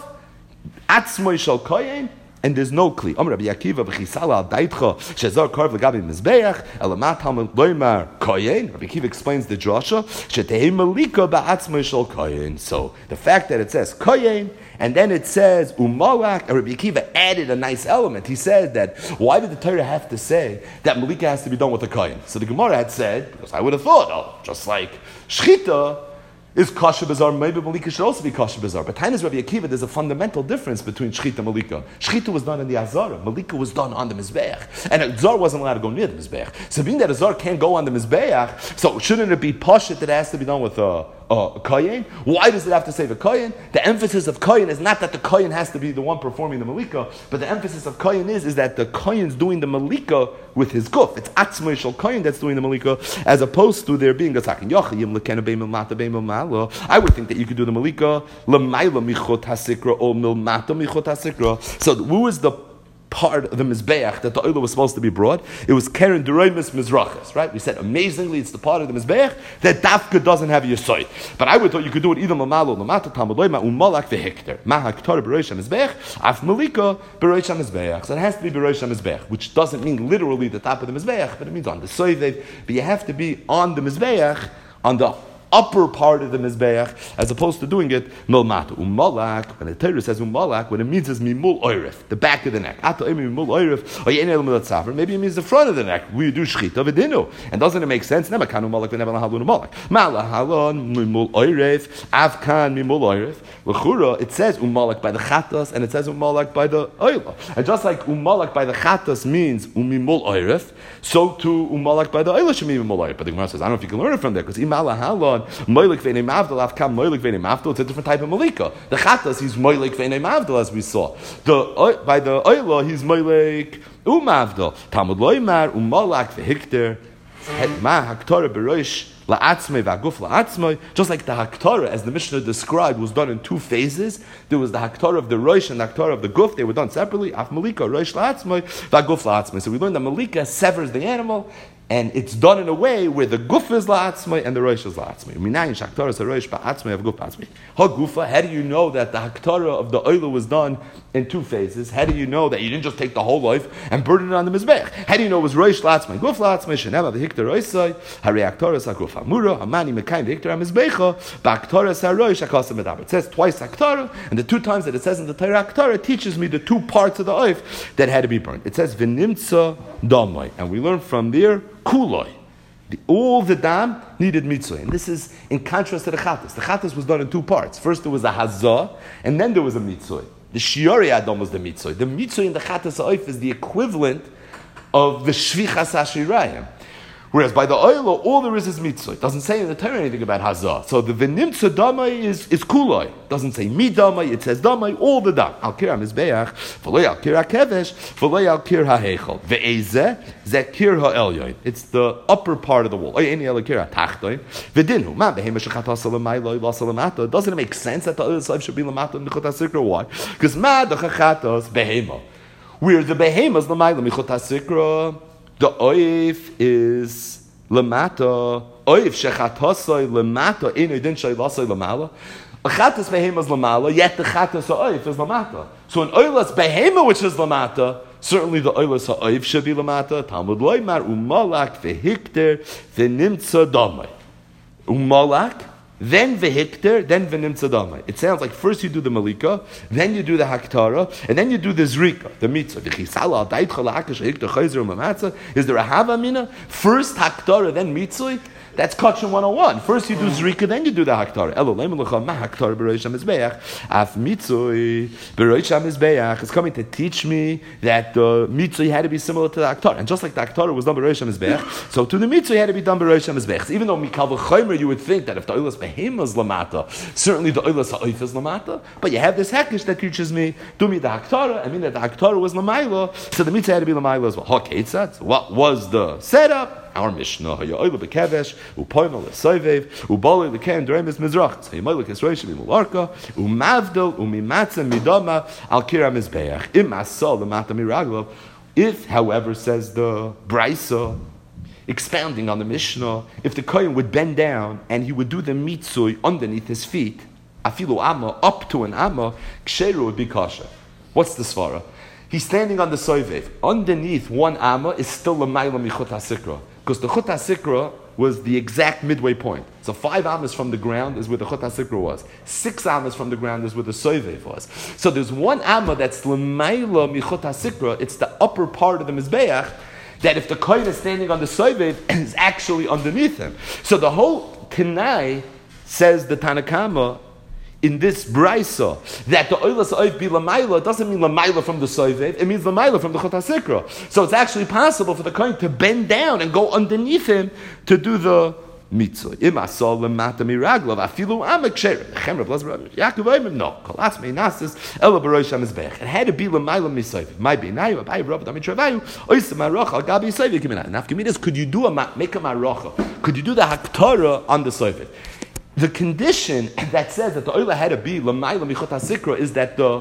atzmoi shel kohen, and there's no kli. Amar Rabbi Akiva v'chisala al daitcha shezar karv l'gabi mizbeach elamat hamad loymar kohen. Rabbi Akiva explains the drasha shetehei malika ba'atzmoi shel kohen. So the fact that it says kohen and then it says umalak, and Rabbi Akiva added a nice element. He said that why did the Torah have to say that malika has to be done with a kohen? So the Gemara had said, because I would have thought, just like shchita is kosher bizarre, maybe malika should also be kosher bizarre. But Tainas Rabbi Akiva, there's a fundamental difference between shchita and malika. Shchita was done in the azara, malika was done on the mizbeach, and a zar wasn't allowed to go near the mizbeach. So being that a zar can't go on the mizbeach, so shouldn't it be pashit that it has to be done with a kohen? Why does it have to say the kohen? The emphasis of kohen is not that the kohen has to be the one performing the malika, but the emphasis of kohen is that the kohen's doing the malika with his guf. It's atzmoi shel kohen that's doing the malika, as opposed to there being a sakin yochayim lekena beimel mata. I would think that you could do the malika l'mayla michot hasikra or milmata michot hasikra. So who is the part of the mizbeach that the oil was supposed to be brought? It was keren deroimus mizrachas, right? We said amazingly it's the part of the mizbeach that dafka doesn't have your side. But I would thought you could do it either mamalo lamata tamaloy ma umalak vehikter ma haktar beroish mizbeach af malika beroish mizbeach. So it has to be beroish mizbeach, which doesn't mean literally the top of the mizbeach, but it means on the soivev. But you have to be on the mizbeach, on the upper part of the mizbeach, as opposed to doing it milmata umalak. When the Torah says umalak, what it means is mimul oirif, the back of the neck. Mimul oirif, maybe it means the front of the neck. We do shchita v'dinu, and doesn't it make sense? Never kan umalak v'never lahalun umalak. Malahalon mimul oirif, avkan mimul oirif. L'chura, it says umalak by the chatas, and it says umalak by the oila. And just like umalak by the chatas means umimul oirif, so too umalak by the oila should mean mimul oirif. But the Gemara says, I don't know if you can learn it from there, because imalahalon moilik v'nei mavdal avkam moilik v'nei mavdal. It's a different type of malika. The chatas he's moilik v'nei mavdal, as we saw. By the oila he's moilik umavdal. Talmud loymar umalak v'hikter ma haktorah beroish la'atzmei v'aguf la'atzmei. Just like the haktorah, as the Mishnah described, was done in two phases. There was the haktorah of the roish and the haktorah of the guf. They were done separately. Af malika roish la'atzmei v'aguf la'atzmei. So we learned that malika severs the animal, and it's done in a way where the guf is la'atzmei and the roish is la'atzmei. Minayin shaktorah is a roish ba'atzmei of guf ba'atzmei. Ha-gufa, how do you know that the haktorah of the oila was done in two phases? How do you know that you didn't just take the whole life and burn it on the mizbech? How do you know it was roish la'atzmei, guf la'atzmei, sheneva v'hikter roisai, hari haktorah sa-guf hamura, hamani mekayim v'hikter ha-mizbecha, ba'haktorah sa-roish ha-kasa medaber. It says twice haktorah, and the two times that it says in the Torah haktorah teaches me the two parts of the oif that had to be burned. It says v'nimtza damai, and we learn from there kuloi. All the dam needed mitzvah, and this is in contrast to the chatas. The chatas was done in two parts. First there was a hazah, and then there was a mitzvah. The shiori adam was the mitzvah. The mitzvah in the chatas oif is the equivalent of the shvichas hashirayim. Whereas by the oila, all there is mitzvah. It doesn't say in the Torah anything about hazah. So the v'nimtza damai is kuloi. It doesn't say mi damai, it says damai, all the dam. Al kir ha-mizbeach, v'loi al kir ha-kevesh, v'loi al kir ha-heichel. Ve'ezeh, zeh kir ha-elyoin. It's the upper part of the wall. Oy, eni el kir ha-tachtoin. V'dinhu, ma behema shechatasa l'mayloi, lasa l'mata. Doesn't it make sense that the oil slave should be l'mata and l'chot ha-sikra? Why? Because ma dechachatas behema. Where the behema is l'mayla michot ha-sikra, the oif is lamata. Oif shechatasoi lamata. Inu din shaylasoi lamala. A chatas behema is lamala. Yet the chatas oif is lamata. So an oilas behema which is lamata, certainly the oilas oif should be lamata. Talmud loymar umalak vehikter v'nimtza damai. Umalak, then vehikter, then v'nimtza damai. It sounds like first you do the malika, then you do the haktara, and then you do the zrika, the mitzvah. Is there a hava mina? First haktara, then mitzvah? That's Kachin 101. First you do Zrika, then you do the Haktara. Elo leimen lecha ma Haktara b'roish HaMizbeach. Af mitzui b'roish HaMizbeach is coming to teach me that the mitzui had to be similar to the Haktara. And just like the Haktara was done b'roish HaMizbeach, so to the mitzui had to be done b'roish HaMizbeach. Even though Mikal v'chaymer, you would think that if the Oilas Behema is Lamata, certainly the Oilas Ha'oif is Lamata, but you have this Hekish that teaches me, do me the Haktara, I mean that the Haktara was Lamaila, so the mitzvah had to be Lamaila as well. So what was the setup? Our Mishnah, Ha'yo'ila b'kevesh, u'poimel l'soivev, u'bolei l'ken d'remes mizrach, so Ha'yo'ila k'esroish v'mularka, u'mavdel, u'mimatzem midama, al kira mizbeach, im asol l'mata miraglav. If, however, says the Braisa, expounding on the Mishnah, if the Kohen would bend down and he would do the mitzui underneath his feet, afilu amma, up to an amma, ksheru would be kosher. What's the svara? He's standing on the soivev. Underneath one amma is still a ma'ila michut hasikra. Because the chut hasikra was the exact midway point. So 5 ammas from the ground is where the chut hasikra was. 6 ammas from the ground is where the soivev was. So there's one amma that's l'mayla michut hasikra. It's the upper part of the mizbeach, that if the kohen is standing on the soivev, is actually underneath him. So the whole Tanai, says the Tanakama, in this brisa, that the oilas oif be lamayla doesn't mean lamayla from the soivev, it means lamayla from the chut hasikra. So it's actually possible for the kohen to bend down and go underneath him to do the mitzvah. Imasol lemata miraglav afilu amek sheir. Chem Rav Elazar Yaakov Omer no. Kolas meinasis ela b'roish hamizbeach. It had to be lamayla misoiv. My beinayu abayi Rav Dami Travayu oisa marocha al gabi soiv kimina. Nafkamidas, could you do make a marocha? Could you do the haktara on the soiv? The condition that says that the oila had to be lamayla michot hasikra is that the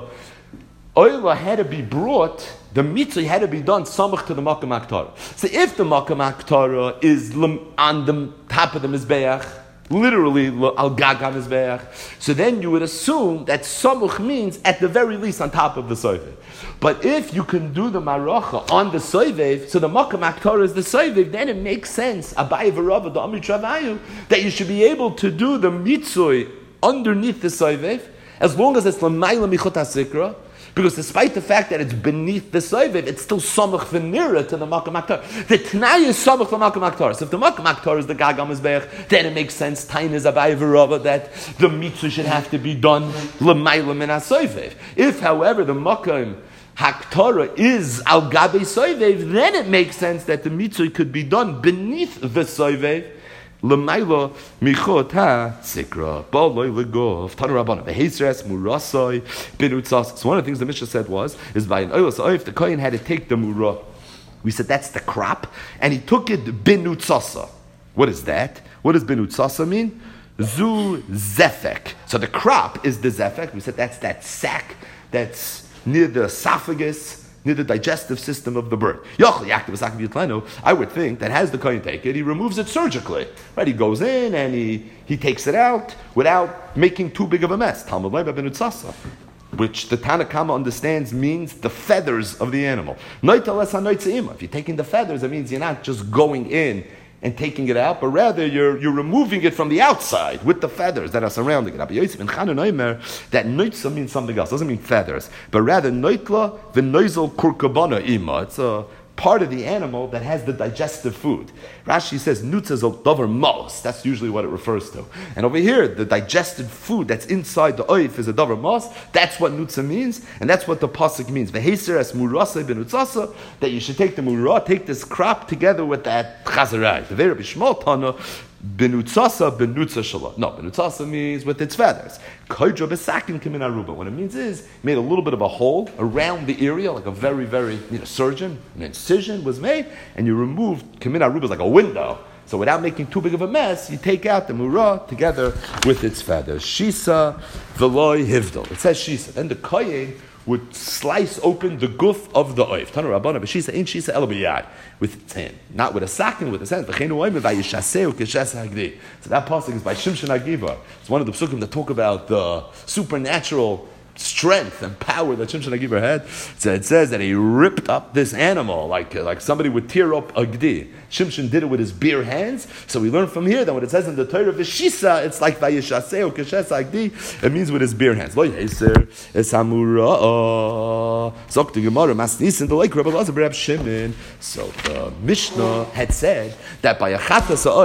oila had to be brought, the mitzvah had to be done samach to the makam aktara. So if the makam aktara is on the top of the mizbeach, literally al gag mizbeach, so then you would assume that samach means at the very least on top of the soivev. But if you can do the maracha on the soivev, so the makam aktara is the soivev, then it makes sense, Abaye v'Rava, the Amri Travayu, that you should be able to do the mitzvah underneath the soivev, as long as it's l'mayla michot hasikra, because despite the fact that it's beneath the soivev, it's still samach v'nira to the makam aktara. The t'nai is samach l'makam aktara. So if the makam aktara is the gagam mizbeach, then it makes sense, tain is Abaye v'Rava, that the mitzvah should have to be done l'mayla min ha-soivev. If, however, the makam Haktara is al gabe soivev, then it makes sense that the mitzvah could be done beneath the soivev. L'mayla michot ha-sikra b'aloi l'gov tanu rabbana v'heisres murasoi binutzas. So one of the things the Mishnah said is by an oilas oif, the kohen had to take the murah. We said that's the crop, and he took it binutzasa. What is that? What does binutzasa mean? Zu zefek. So the crop is the zefek. We said that's that sack that's near the esophagus, near the digestive system of the bird. I would think that as the kohen take it, he removes it surgically. Right? He goes in and he takes it out without making too big of a mess. Which the Tanakama understands means the feathers of the animal. If you're taking the feathers, it means you're not just going in and taking it out, but rather you're removing it from the outside with the feathers that are surrounding it. That noitza means something else. It doesn't mean feathers, but rather noitla v'noizel kurkabana ima. It's a part of the animal that has the digestive food. Rashi says nutza zol davar mos. That's usually what it refers to. And over here, the digested food that's inside the oif is a davar mos. That's what nutza means, and that's what the pasuk means. V'heiser es murasa benutzasa, that you should take the murah, take this crop together with that chazarai. V'vei Rabbi Shmuel Tana benutzasa benutza shala. No, benutzasa means with its feathers. Koidra besakin kimin aruba. What it means is made a little bit of a hole around the area, like a very, very surgeon. An incision was made, and you removed kimin aruba like a window. So without making too big of a mess, you take out the murah together with its feathers. Shisa veloy hivdol. It says shisa. Then the kohen would slice open the guf of the oif. Tanu Rabbana b'shisa in shisa el b'yad, with its hand, not with a sack, with his hand. So that pasuk is by Shimshon Agibar. It's one of the psukim that talk about the supernatural strength and power that Shimshon Agibar had. So it says that he ripped up this animal like somebody would tear up a gdi. Shimshon did it with his bare hands. So we learn from here that when it says in the Torah of the Shisa, it's like vayishaseu keshes agdi. It means with his bare hands. Lo yeser es hamura. Zok the Gemara masnisin the like Rabbi Elazar Reb Shimon. So the Mishnah had said that by a chatas ha'oif,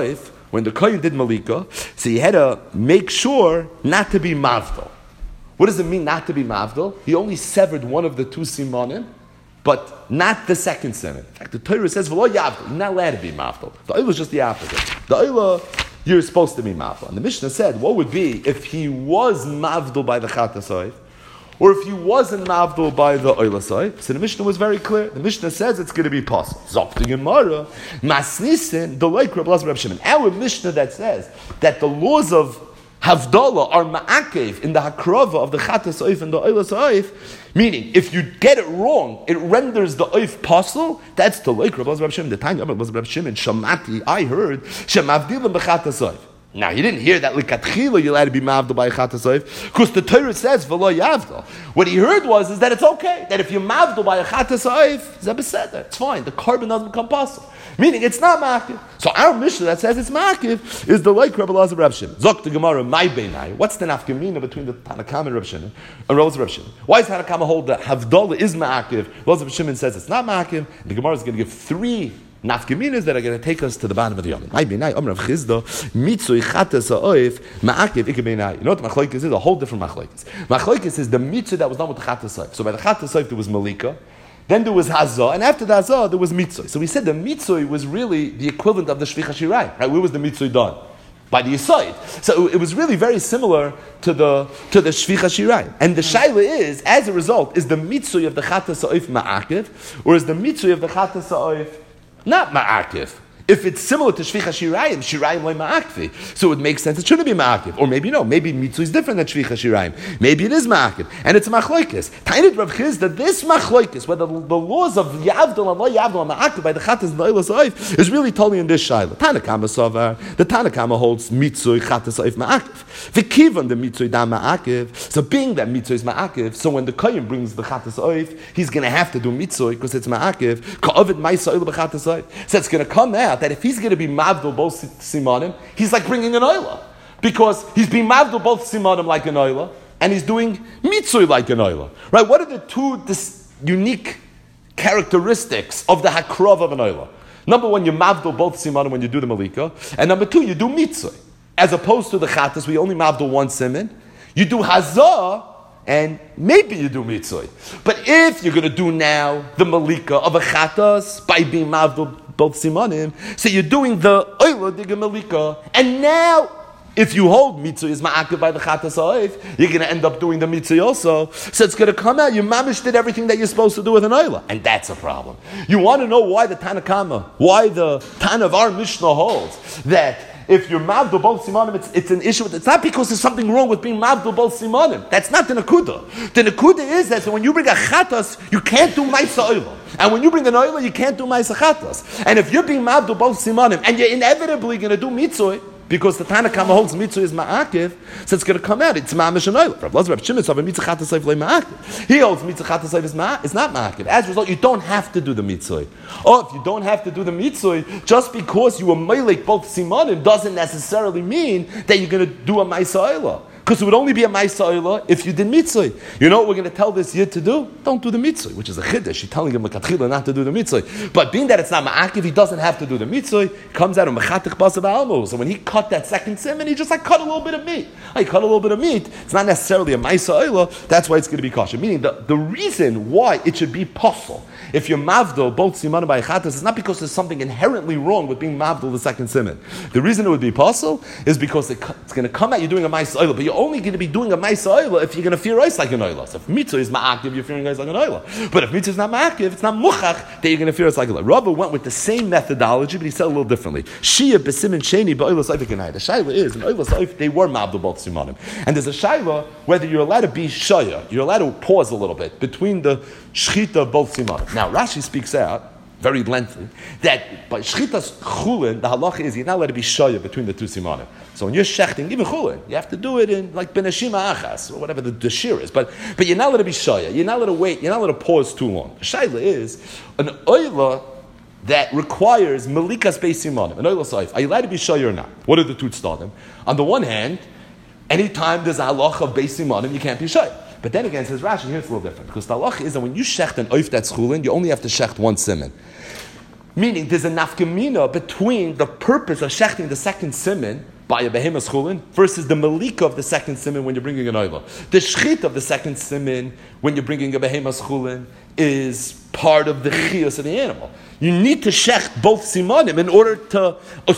when the Kohen did Malika, so he had to make sure not to be Mavdal. What does it mean not to be Mavdal? He only severed one of the two Simonim, but not the second Siman. In fact, the Torah says, V'lo Yavdal, you're not allowed to be Mavdal. The Oila is just the opposite. The Oila, you're supposed to be Mavdal. And the Mishnah said, what would be if he was Mavdal by the Chatasayv, or if he wasn't Mavdal by the Oilasayv? So the Mishnah was very clear. The Mishnah says it's going to be possible. Zokti Gemara, Masnisin, the like Reb Elazar Reb Shimon. Our Mishnah that says that the laws of Havdalah are ma'akev in the hakrava of the chatas oif and the oilas oif, meaning if you get it wrong, it renders the oif pasul. That's the like Reb Elazar Reb Shimon. The time Reb Elazar Reb Shimon Shamati, I heard shemavdilim b'chatas oif. Now you didn't hear that likatchila you're allowed to be mavdal by a chatas oif, because the Torah says v'lo yavdal. What he heard is that it's okay that if you're mavdal by a chatas oif, zebeseder, it's fine. The carbon doesn't become pasul. Meaning it's not ma'akiv. So our Mishnah that says it's ma'akiv is the like Reb Elazar Reb Shimon. Zok the Gemara, my beinai. What's the nafkamina between the Tanakama and Reb Shimon and Reb Elazar Reb Shimon? Why does Tanakama hold that Havdalah is ma'akiv? Reb Elazar Reb Shimon says it's not ma'akiv. The Gemara is going to give three nafkaminas that are going to take us to the bottom of the Yom. My beinai, Amr Rav Chizda, mitzui chatas ha'oif ma'akiv ike beinai. You know what the machlokes is? A whole different machlokes. Machlokes is the mitzvah that was done with the chatas ha'oif. So by the chatas ha'oif there was malika. Then there was Hazah, and after the Hazah, there was Mitzvah. So we said the Mitzvah was really the equivalent of the Shvicha Shirai. Right? Where was the Mitzvah done? By the Yisayid. So it was really very similar to the Shvicha Shirai. And the Shaila is, as a result, is the Mitzvah of the Chata Sa'if Ma'akiv, or is the Mitzvah of the Chata Sa'if not Ma'akiv? If it's similar to Shvicha Shirayim, Shirayim loy ma'akvi, so it makes sense it shouldn't be ma'akiv. Or maybe no, maybe mitzvah is different than Shvicha Shirayim. Maybe it is ma'akiv, and it's machlokes. Tainit Rav Chizda, this machlokes, whether the laws of Yavdal and lo Yavdal and ma'akiv by the Chatas and the Oilas Oif is really totally in this Shaila. Tanakama Sovar, the Tanakama holds mitzvah Chatas Oif ma'akiv. V'kivan the mitzvah da ma'akiv. So being that mitzvah is ma'akiv, so when the kohen brings the Chatas Oif, he's going to have to do mitzvah because it's ma'akiv. Ka'ovid ma'isa oil b'Chatas Oif. So it's going to come out that if he's going to be mavdul both simanim, he's like bringing an oila. Because he's being mavdul both simanim like an oila, and he's doing mitzvah like an oila. Right? What are the two unique characteristics of the hakrav of an oila? Number one, you mavdul both simanim when you do the malika, and number two, you do mitzvah. As opposed to the chatas, we only mavdul one siman. You do hazah, and maybe you do mitzvah. But if you're going to do now the malika of a chatas by being mavdul both simanim, so you're doing the oila diga malika, and now if you hold mitzvah is ma'akiv by the chatas ha'oif, you're going to end up doing the mitzvah also. So it's going to come out you mamish did everything that you're supposed to do with an oila, and that's a problem. You want to know why the Tanakama, why the Tan of our Mishnah holds that if you're mavdul both simanim, it's an issue. It's not because there's something wrong with being mavdul both simanim. That's not the nakuda. The nakuda is that when you bring a chatas, you can't do ma'isa oila. And when you bring an oila, you can't do ma'isa chatas. And if you're being mavdul both simanim, and you're inevitably going to do mitzvah, because the Tanakama holds mitzvah is ma'akiv, so it's going to come out. It's ma'amish and oila. Rav Elazar Reb Shimon said mitzvah chatas oif ma'akiv. He holds mitzvah chatas oif is not ma'akiv. As a result, you don't have to do the mitzvah. Or if you don't have to do the mitzvah, just because you were meilek both simanim doesn't necessarily mean that you're going to do a ma'isa oila. Because it would only be a ma'isa oila if you did mitzvah. You know what we're going to tell this yid to do? Don't do the mitzvah, which is a chiddush. She's telling him l'katchila not to do the mitzvah. But being that it's not ma'akiv, he doesn't have to do the mitzvah. Comes out of mechatich basav almo. So when he cut that second siman, he just cut a little bit of meat. He cut a little bit of meat. It's not necessarily a ma'isa oila. That's why it's going to be kosher. Meaning the reason why it should be possible if you're mavdol both simanim by chatas is not because there's something inherently wrong with being mavdol the second siman. The reason it would be possible is because it's going to come out you're doing a ma'isa oila, but you're only going to be doing a ma'isa oila if you're going to fear ice like an oila. So if mitzvah is ma'akiv, you're fearing ice like an oila. But if mitzvah is not ma'akiv, it's not muchach that you're going to fear ice like an oila. Rava went with the same methodology, but he said a little differently. Shia b'simin sheni ba'oila saif v'kenai. The shaila is in oila saif they were mavdol both simanim, and there's a shaila whether you're allowed to be shaya, you're allowed to pause a little bit between the shchita of both simanim. Now Rashi speaks out very lengthy that by shchitas chulin the halacha is you're not allowed to be shaya between the two simanim. So when you're shechting, even chulin, you have to do it in like benashima achas or whatever the shir is. But you're not allowed to be shaya. You're not allowed to wait. You're not allowed to pause too long. The shaila is an oila that requires melikas beis simanim. An oila saif. Are you allowed to be shaya or not? What are the two tzadim? On the one hand, anytime there's a halacha of beis simanim, you can't be shaya. But then again, says Rashi, here it's a little different. Because the halacha is that when you shecht an oif that's chulin, you only have to shecht one siman. Meaning there's a nafkamina between the purpose of shechting the second siman by a behemoth chulin versus the malika of the second siman when you're bringing an oila. The shchit of the second siman when you're bringing a behemoth chulin is part of the chiyus of the animal. You need to shecht both simanim in order to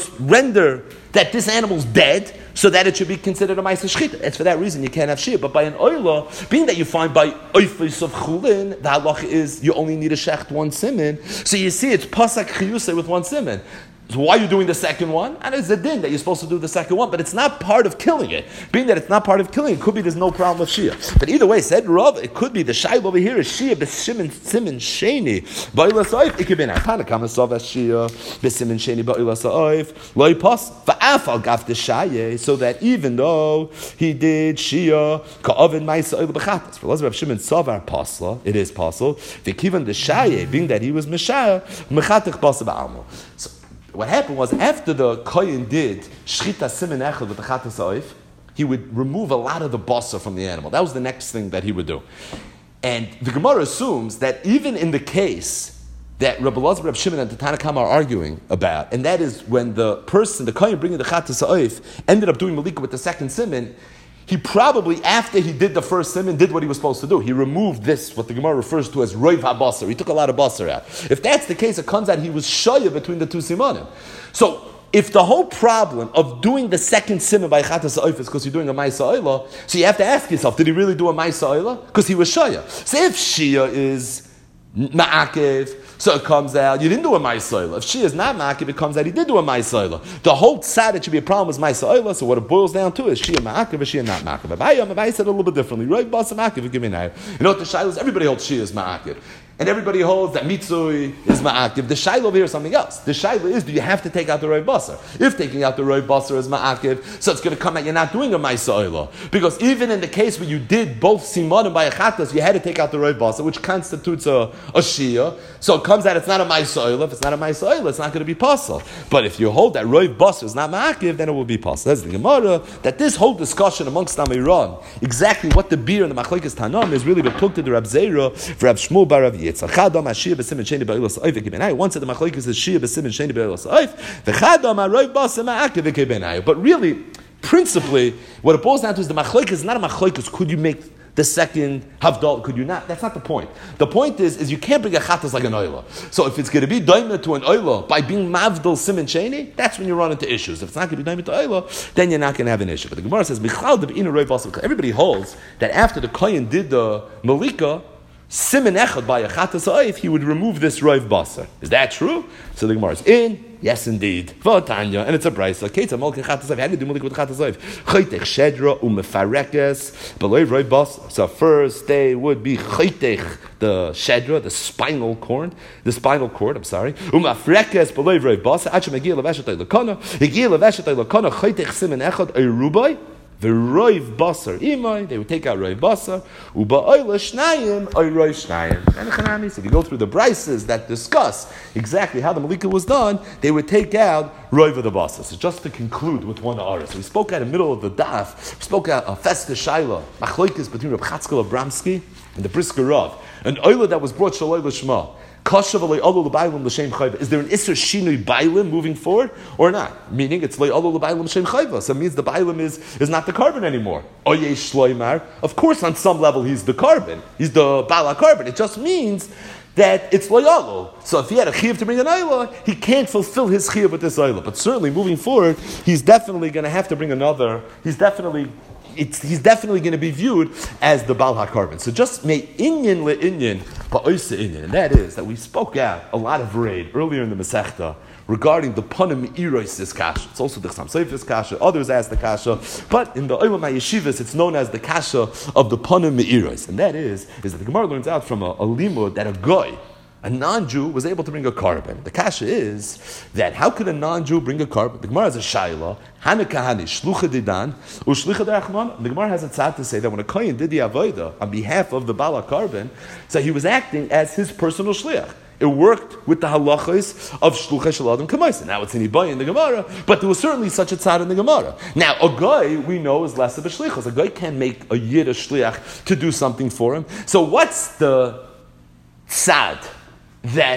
render that this animal's dead, so that it should be considered a ma'aser shchita. It's for that reason you can't have shia. But by an oila, being that you find by oifis of chulin, the halacha is you only need to shecht one siman. So you see, it's pasak chiyusay with one siman. So why are you doing the second one? And it's a din that you're supposed to do the second one, but it's not part of killing it. Being that it's not part of killing it, could be there's no problem with shia. But either way, said Rav, it could be the shail over here is shia b'simin simin sheni ba'ila sa'if. It could be na'tana kamasav as shia b'simin sheni ba'ila sa'if loy pas va'afal gaf the shaye, so that even though he did shia ka'avin ma'isa oil b'chatas for Rav Shimon savar pasla, it is pasla v'kivan the shaye, being that he was meshaya mechatich pasla ba'almo. So what happened was, after the kohen did shchita simin echad with the chatas oif, he would remove a lot of the basar from the animal. That was the next thing that he would do. And the Gemara assumes that even in the case that Rabbi Elazar, Rabbi Shimon, and the Tanna Kama are arguing about, and that is when the person, the kohen bringing the chatas oif, ended up doing malika with the second simin, he probably, after he did the first siman, did what he was supposed to do. He removed this, what the Gemara refers to as roiv ha-basar. He took a lot of basar out. If that's the case, it comes out he was shaya between the two simanim. So, if the whole problem of doing the second siman by chatas oif is because you're doing a ma'isa oila, so you have to ask yourself, did he really do a ma'isa oila? Because he was shaya. So if shia is ma'akev, so it comes out, you didn't do a ma'asoila. If she is not ma'akev, it comes out, he did do a ma'asoila. The whole side that should be a problem is ma'asoila, so what it boils down to is she a ma'akev or she a not ma'akev. Abai said a little bit differently. Right, basa ma'akev, give me now. You know what the shaila is? Everybody holds she is ma'akev. And everybody holds that mitzui is ma'akiv. The shaila over here is something else. The shaila is, do you have to take out the roiv basar? If taking out the roiv basar is ma'akiv, so it's going to come out, you're not doing a ma'isa oila. Because even in the case where you did both simanim by a chatas, you had to take out the roiv basar, which constitutes a shia. So it comes out, it's not a ma'isa oila. If it's not a ma'isa oila, it's not going to be pasul. But if you hold that roiv basar is not ma'akiv, then it will be pasul. That's the Gemara, that this whole discussion amongst Amiran, exactly what the beer and the machlekes tanam is really betuked to the Rab Zera, for Rab Shmuel bar Rav Yitzchak. Chadam Ashia b'simin sheni ba'ilus oif v'kibenai. Once the machlekes is Shia b'simin sheni ba'ilus oif, v'chadam aroiv b'asem ma'akev v'kibenai. But really, principally, what it boils down to is the machlekes is not a machlekes. Could you make the second havdal? Could you not? That's not the point. The point is you can't bring a chatas like an oila. So if it's going to be daimah to an oila by being mavdal simin sheni, that's when you run into issues. If it's not going to be daimah to oila, then you're not going to have an issue. But the Gemara says everybody holds that after the kohen did the malika simin echad by a chatas oif, he would remove this roiv basar. Is that true? So the Gemara is in. Yes, indeed. V'otanya, and it's a brayso. Keita molkin chatas oif. How do you do malika with chatas oif? Chaytech shedra umefarekes below roiv basar. So first they would be chaytech the shedra, the spinal cord. I'm sorry. Umafrekes below roiv basar. Achem egia leveshetay lekana. Egia leveshetay lekana. Chaytech simin echad erubai. The roiv basar imay, they would take out roiv basar, uba oila shnayim, oy roiv shnayim. And Chanami, if you go through the brises that discuss exactly how the malika was done, they would take out roiv of the basar. So just to conclude with one aris, so we spoke out in the middle of the daf, we spoke out a festa shaila, machlokes between Reb Chatzkel Abramsky and the Brisker Rav, an oila that was brought shaloi l'shma. Is there an Isser Shinui Bailim moving forward or not? Meaning it's Lei Olu L'Bailim Shem Chayva. So it means the Bailim is not the carbon anymore. Oyesh Shloimar. Of course, on some level, he's the carbon. He's the Bala carbon. It just means that it's loyalo. So if he had a chiyuv to bring an oila, he can't fulfill his chiyuv with this oila. But certainly, moving forward, he's definitely going to have to bring another. He's definitely going to be viewed as the Baal HaKarban. So just may inyan le'inyan, ba'oisa inyan. And that is that we spoke out a lot of raid earlier in the Masechta regarding the Panim Irois this kasha. It's also the Chassam Sofer's kasha. Others ask the kasha. But in the Olam HaYeshivas, it's known as the kasha of the Panim Irois. And that is that the Gemara learns out from a limud that a goy, a non-Jew, was able to bring a carbon. The kasha is that how could a non-Jew bring a carbon? The Gemara has a shaila. Hanekahani shlucha didan ushlicha derachman. The Gemara has a tzad to say that when a kohen did the avodah on behalf of the bala carbon, so he was acting as his personal shliach. It worked with the halachos of shlucha shaladam kamaisa. Now it's in Ibay in the Gemara, but there was certainly such a tzad in the Gemara. Now a guy we know is less of a shlichus. A guy can make a yid a shliach to do something for him. So what's the tzad that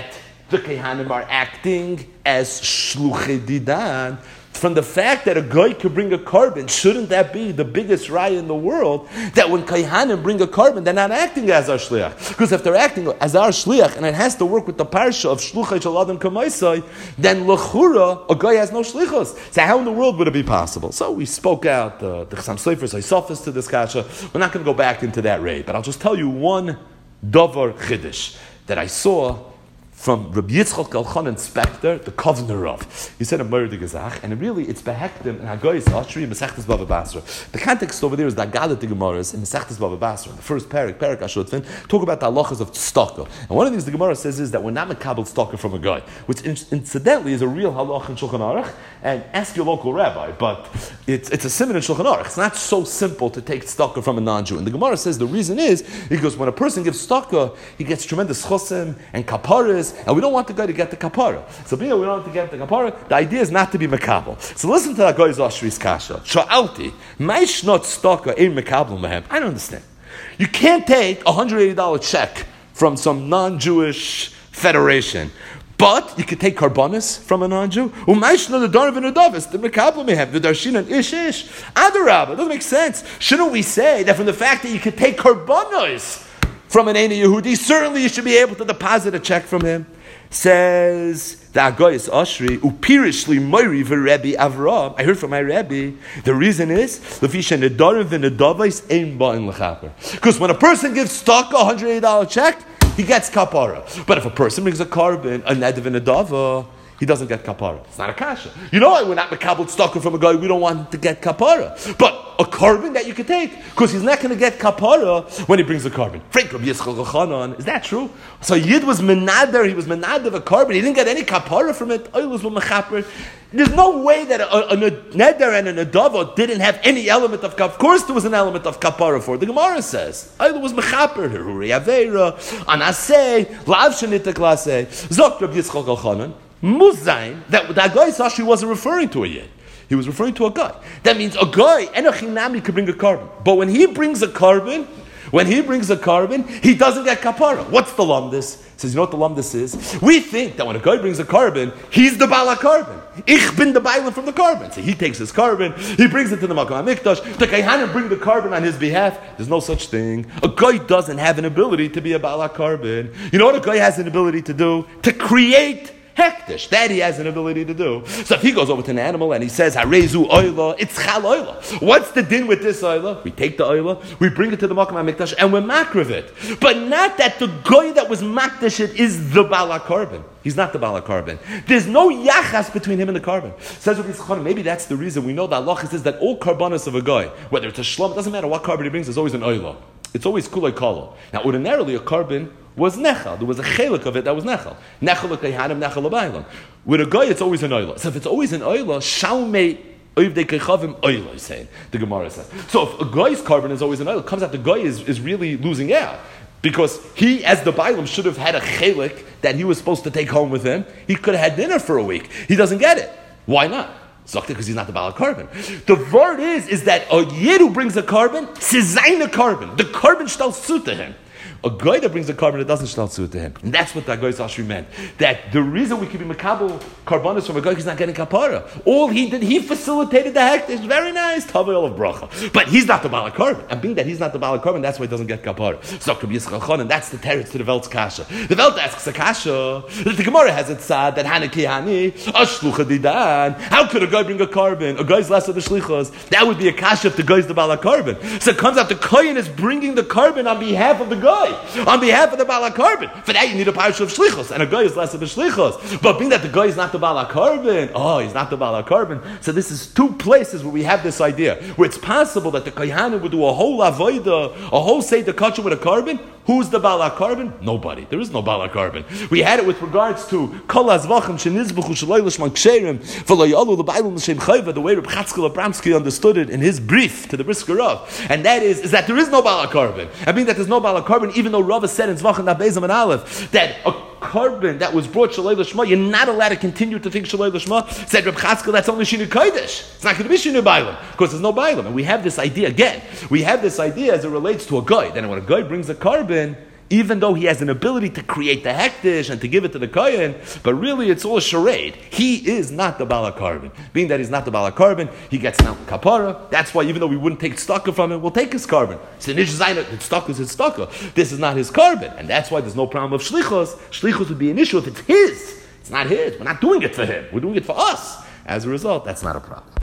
the Kehanim are acting as Shluchei Didan. From the fact that a guy could bring a carbon, shouldn't that be the biggest raya in the world? That when Kaihanim bring a carbon, they're not acting as our shliach. Because if they're acting as our shliach, and it has to work with the parsha of shluchai shel adam kamaisai, then lechura, a guy has no shlichus. So how in the world would it be possible? So we spoke out the Chassam Sofer Isofis to this kasha. We're not going to go back into that raid, but I'll just tell you one davar chiddush that I saw from Rabbi Yitzchak Elchanan Spector, the Kovner Rav. He said a murder gezach, and it's behektim and Hagoyis Ashri and Mesechtes Bava Basra. The context over there is that Galit the Gemaras in Mesechtes Bava Basra. In the first parak Ashutfin, talk about the halachas of tzedakah. And one of these the Gemara says is that we're not mekabel tzedakah from a guy, which incidentally is a real halach in Shulchan Aruch. And ask your local rabbi, but it's a siman in Shulchan Aruch. It's not so simple to take tzedakah from a non-Jew. And the Gemara says the reason is because when a person gives tzedakah, he gets tremendous chosim and kaparas. And we don't want the guy to get the kapara. So being we don't want to get the kapara, the idea is not to be mekabel. So listen to that guy's Ashri's kasha. Sha'alti, ma'ishnot staka ein mekabel mehem. I don't understand. You can't take a $180 check from some non-Jewish federation, but you could take karbonis from a non-Jew. U'ma'ishnot the darv and udavis, the mekabel mehem, the darshin and ish. Adarabah, it doesn't make sense. Shouldn't we say that from the fact that you could take karbonis from an Eina Yehudi, certainly you should be able to deposit a check from him? Says the Agoyis Ashri, Upirishli Moiri v'Rebbe Avram. I heard from my Rebbe. The reason is Lefisha Nedarim v'Nedavais Ein Ba'in L'Chaper. Because when a person gives stock a $180 check, he gets kapara. But if a person brings a carbon, a nediv and a dava, he doesn't get kapara. It's not a kasha. You know why we're not mekabel tzedakah from a guy? We don't want him to get kapara. But a carbon that you could take, because he's not going to get kapara when he brings a carbon. Frank Rabbi Yitzchak Elchanan, is that true? So Yid was menader, he was menader of a carbon, he didn't get any kapara from it. Oilus were mechaper. There's no way that a neder and a nedava didn't have any element of kapara. Of course there was an element of kapara for it. The Gemara says, Oilus was mechaper, Heruri Aveira, Anaseh, Lav Shenitek Laseh, Zok Rabbi Yitzchak Elchanan, Muzain, that guy Sashi wasn't referring to a Yid. He was referring to a guy. That means a guy, Enochinami, could bring a carbon. But when he brings a carbon, he doesn't get kapara. What's the lumdis? He says, you know what the lumdis is? We think that when a guy brings a carbon, he's the bala carbon. Ich bin the bailan from the carbon. So he takes his carbon, he brings it to the Makom HaMikdash, the Kaihanim bring the carbon on his behalf. There's no such thing. A guy doesn't have an ability to be a bala carbon. You know what a guy has an ability to do? To create hektish. That he has an ability to do. So if he goes over to an animal and he says, Harezu oila, it's chal oila. What's the din with this oila? We take the oila, we bring it to the Makom HaMikdash, and we makriv it. But not that the guy that was makdash it is the bala carbon. He's not the bala carbon. There's no yachas between him and the carbon. Says Rabbi Yitzchak, maybe that's the reason we know that Allah says that all karbanos of a guy, whether it's a shlom, it doesn't matter what carbon he brings, there's always an oila. It's always kulay kalo. Now ordinarily a carbon was nechal. There was a chelik of it that was nechal. Nechal l'kayhanim, nechal l'baylam. With a guy, it's always an oila. So if it's always an oila, shalmei oivdei kechavim oila, is saying, the Gemara says. So if a guy's carbon is always an oila, it comes out the guy is really losing out. Because he, as the baylam, should have had a chelik that he was supposed to take home with him. He could have had dinner for a week. He doesn't get it. Why not? Because he's not the Baal carbon. The word is that a Yid who brings a carbon, sizayin a carbon. The carbon shall suit to him. A guy that brings a carbon, it doesn't shtal suit to him. And that's what that guy's Ashri meant. That the reason we can be makabel karbanis from a guy he's not getting kapara. All he did, he facilitated the hektish. It's very nice, tavel of bracha. But he's not the Baal carbon. And being that he's not the Baal carbon, that's why he doesn't get kapara. So Rabbi Yitzchak Elchanan, and that's the teretz to the Welt's kasha. The Welt asks a kasha. The Gemara has it sad that Hanaki Hani, Ashlucha Didan. How could a guy bring a carbon? A guy's less of the shlichos. That would be a kasha if the guy's the Baal carbon. So it comes out the kohen is bringing the carbon on behalf of the guy. On behalf of the Baal carbon. For that you need a parsha of shlichos, and a guy is less of a shlichos. But being that the guy is not the Baal carbon, he's not the Baal carbon. So this is two places where we have this idea, where it's possible that the kohanim would do a whole avoida, a whole seder kachah with a carbon. Who's the Baal carbon? Nobody. There is no Baal carbon. We had it with regards to kol hazvachim shenizbuchu shaloi l'shman ksherim v'lo yalu l'baylu l'shem chayva, the way Reb Chatzkel Abramsky understood it in his brief to the Brisker Rav. And that is that there is no Baal carbon. I mean that there's no Baal carbon, even though Rav said in Zvachim Nabezim and Aleph that a carbon that was brought shaloi l'shma, you're not allowed to continue to think shaloi l'shma. Said Reb Chatzkel, that's only Shinui Kodesh. It's not going to be Shinui Bailam, because there's no Bailam. And we have this idea again. We have this idea as it relates to a guy. Then when a guy brings a carbon, even though he has an ability to create the hektish and to give it to the kohen, but really it's all a charade. He is not the Bala Carbon. Being that he's not the Bala Carbon, he gets now kapara. That's why even though we wouldn't take tzedakah from him, we'll take his carbon. So tzedakah is his tzedakah. This is not his carbon. And that's why there's no problem of shlichus. Shlichus would be an issue if it's his. It's not his. We're not doing it for him. We're doing it for us. As a result, that's not a problem.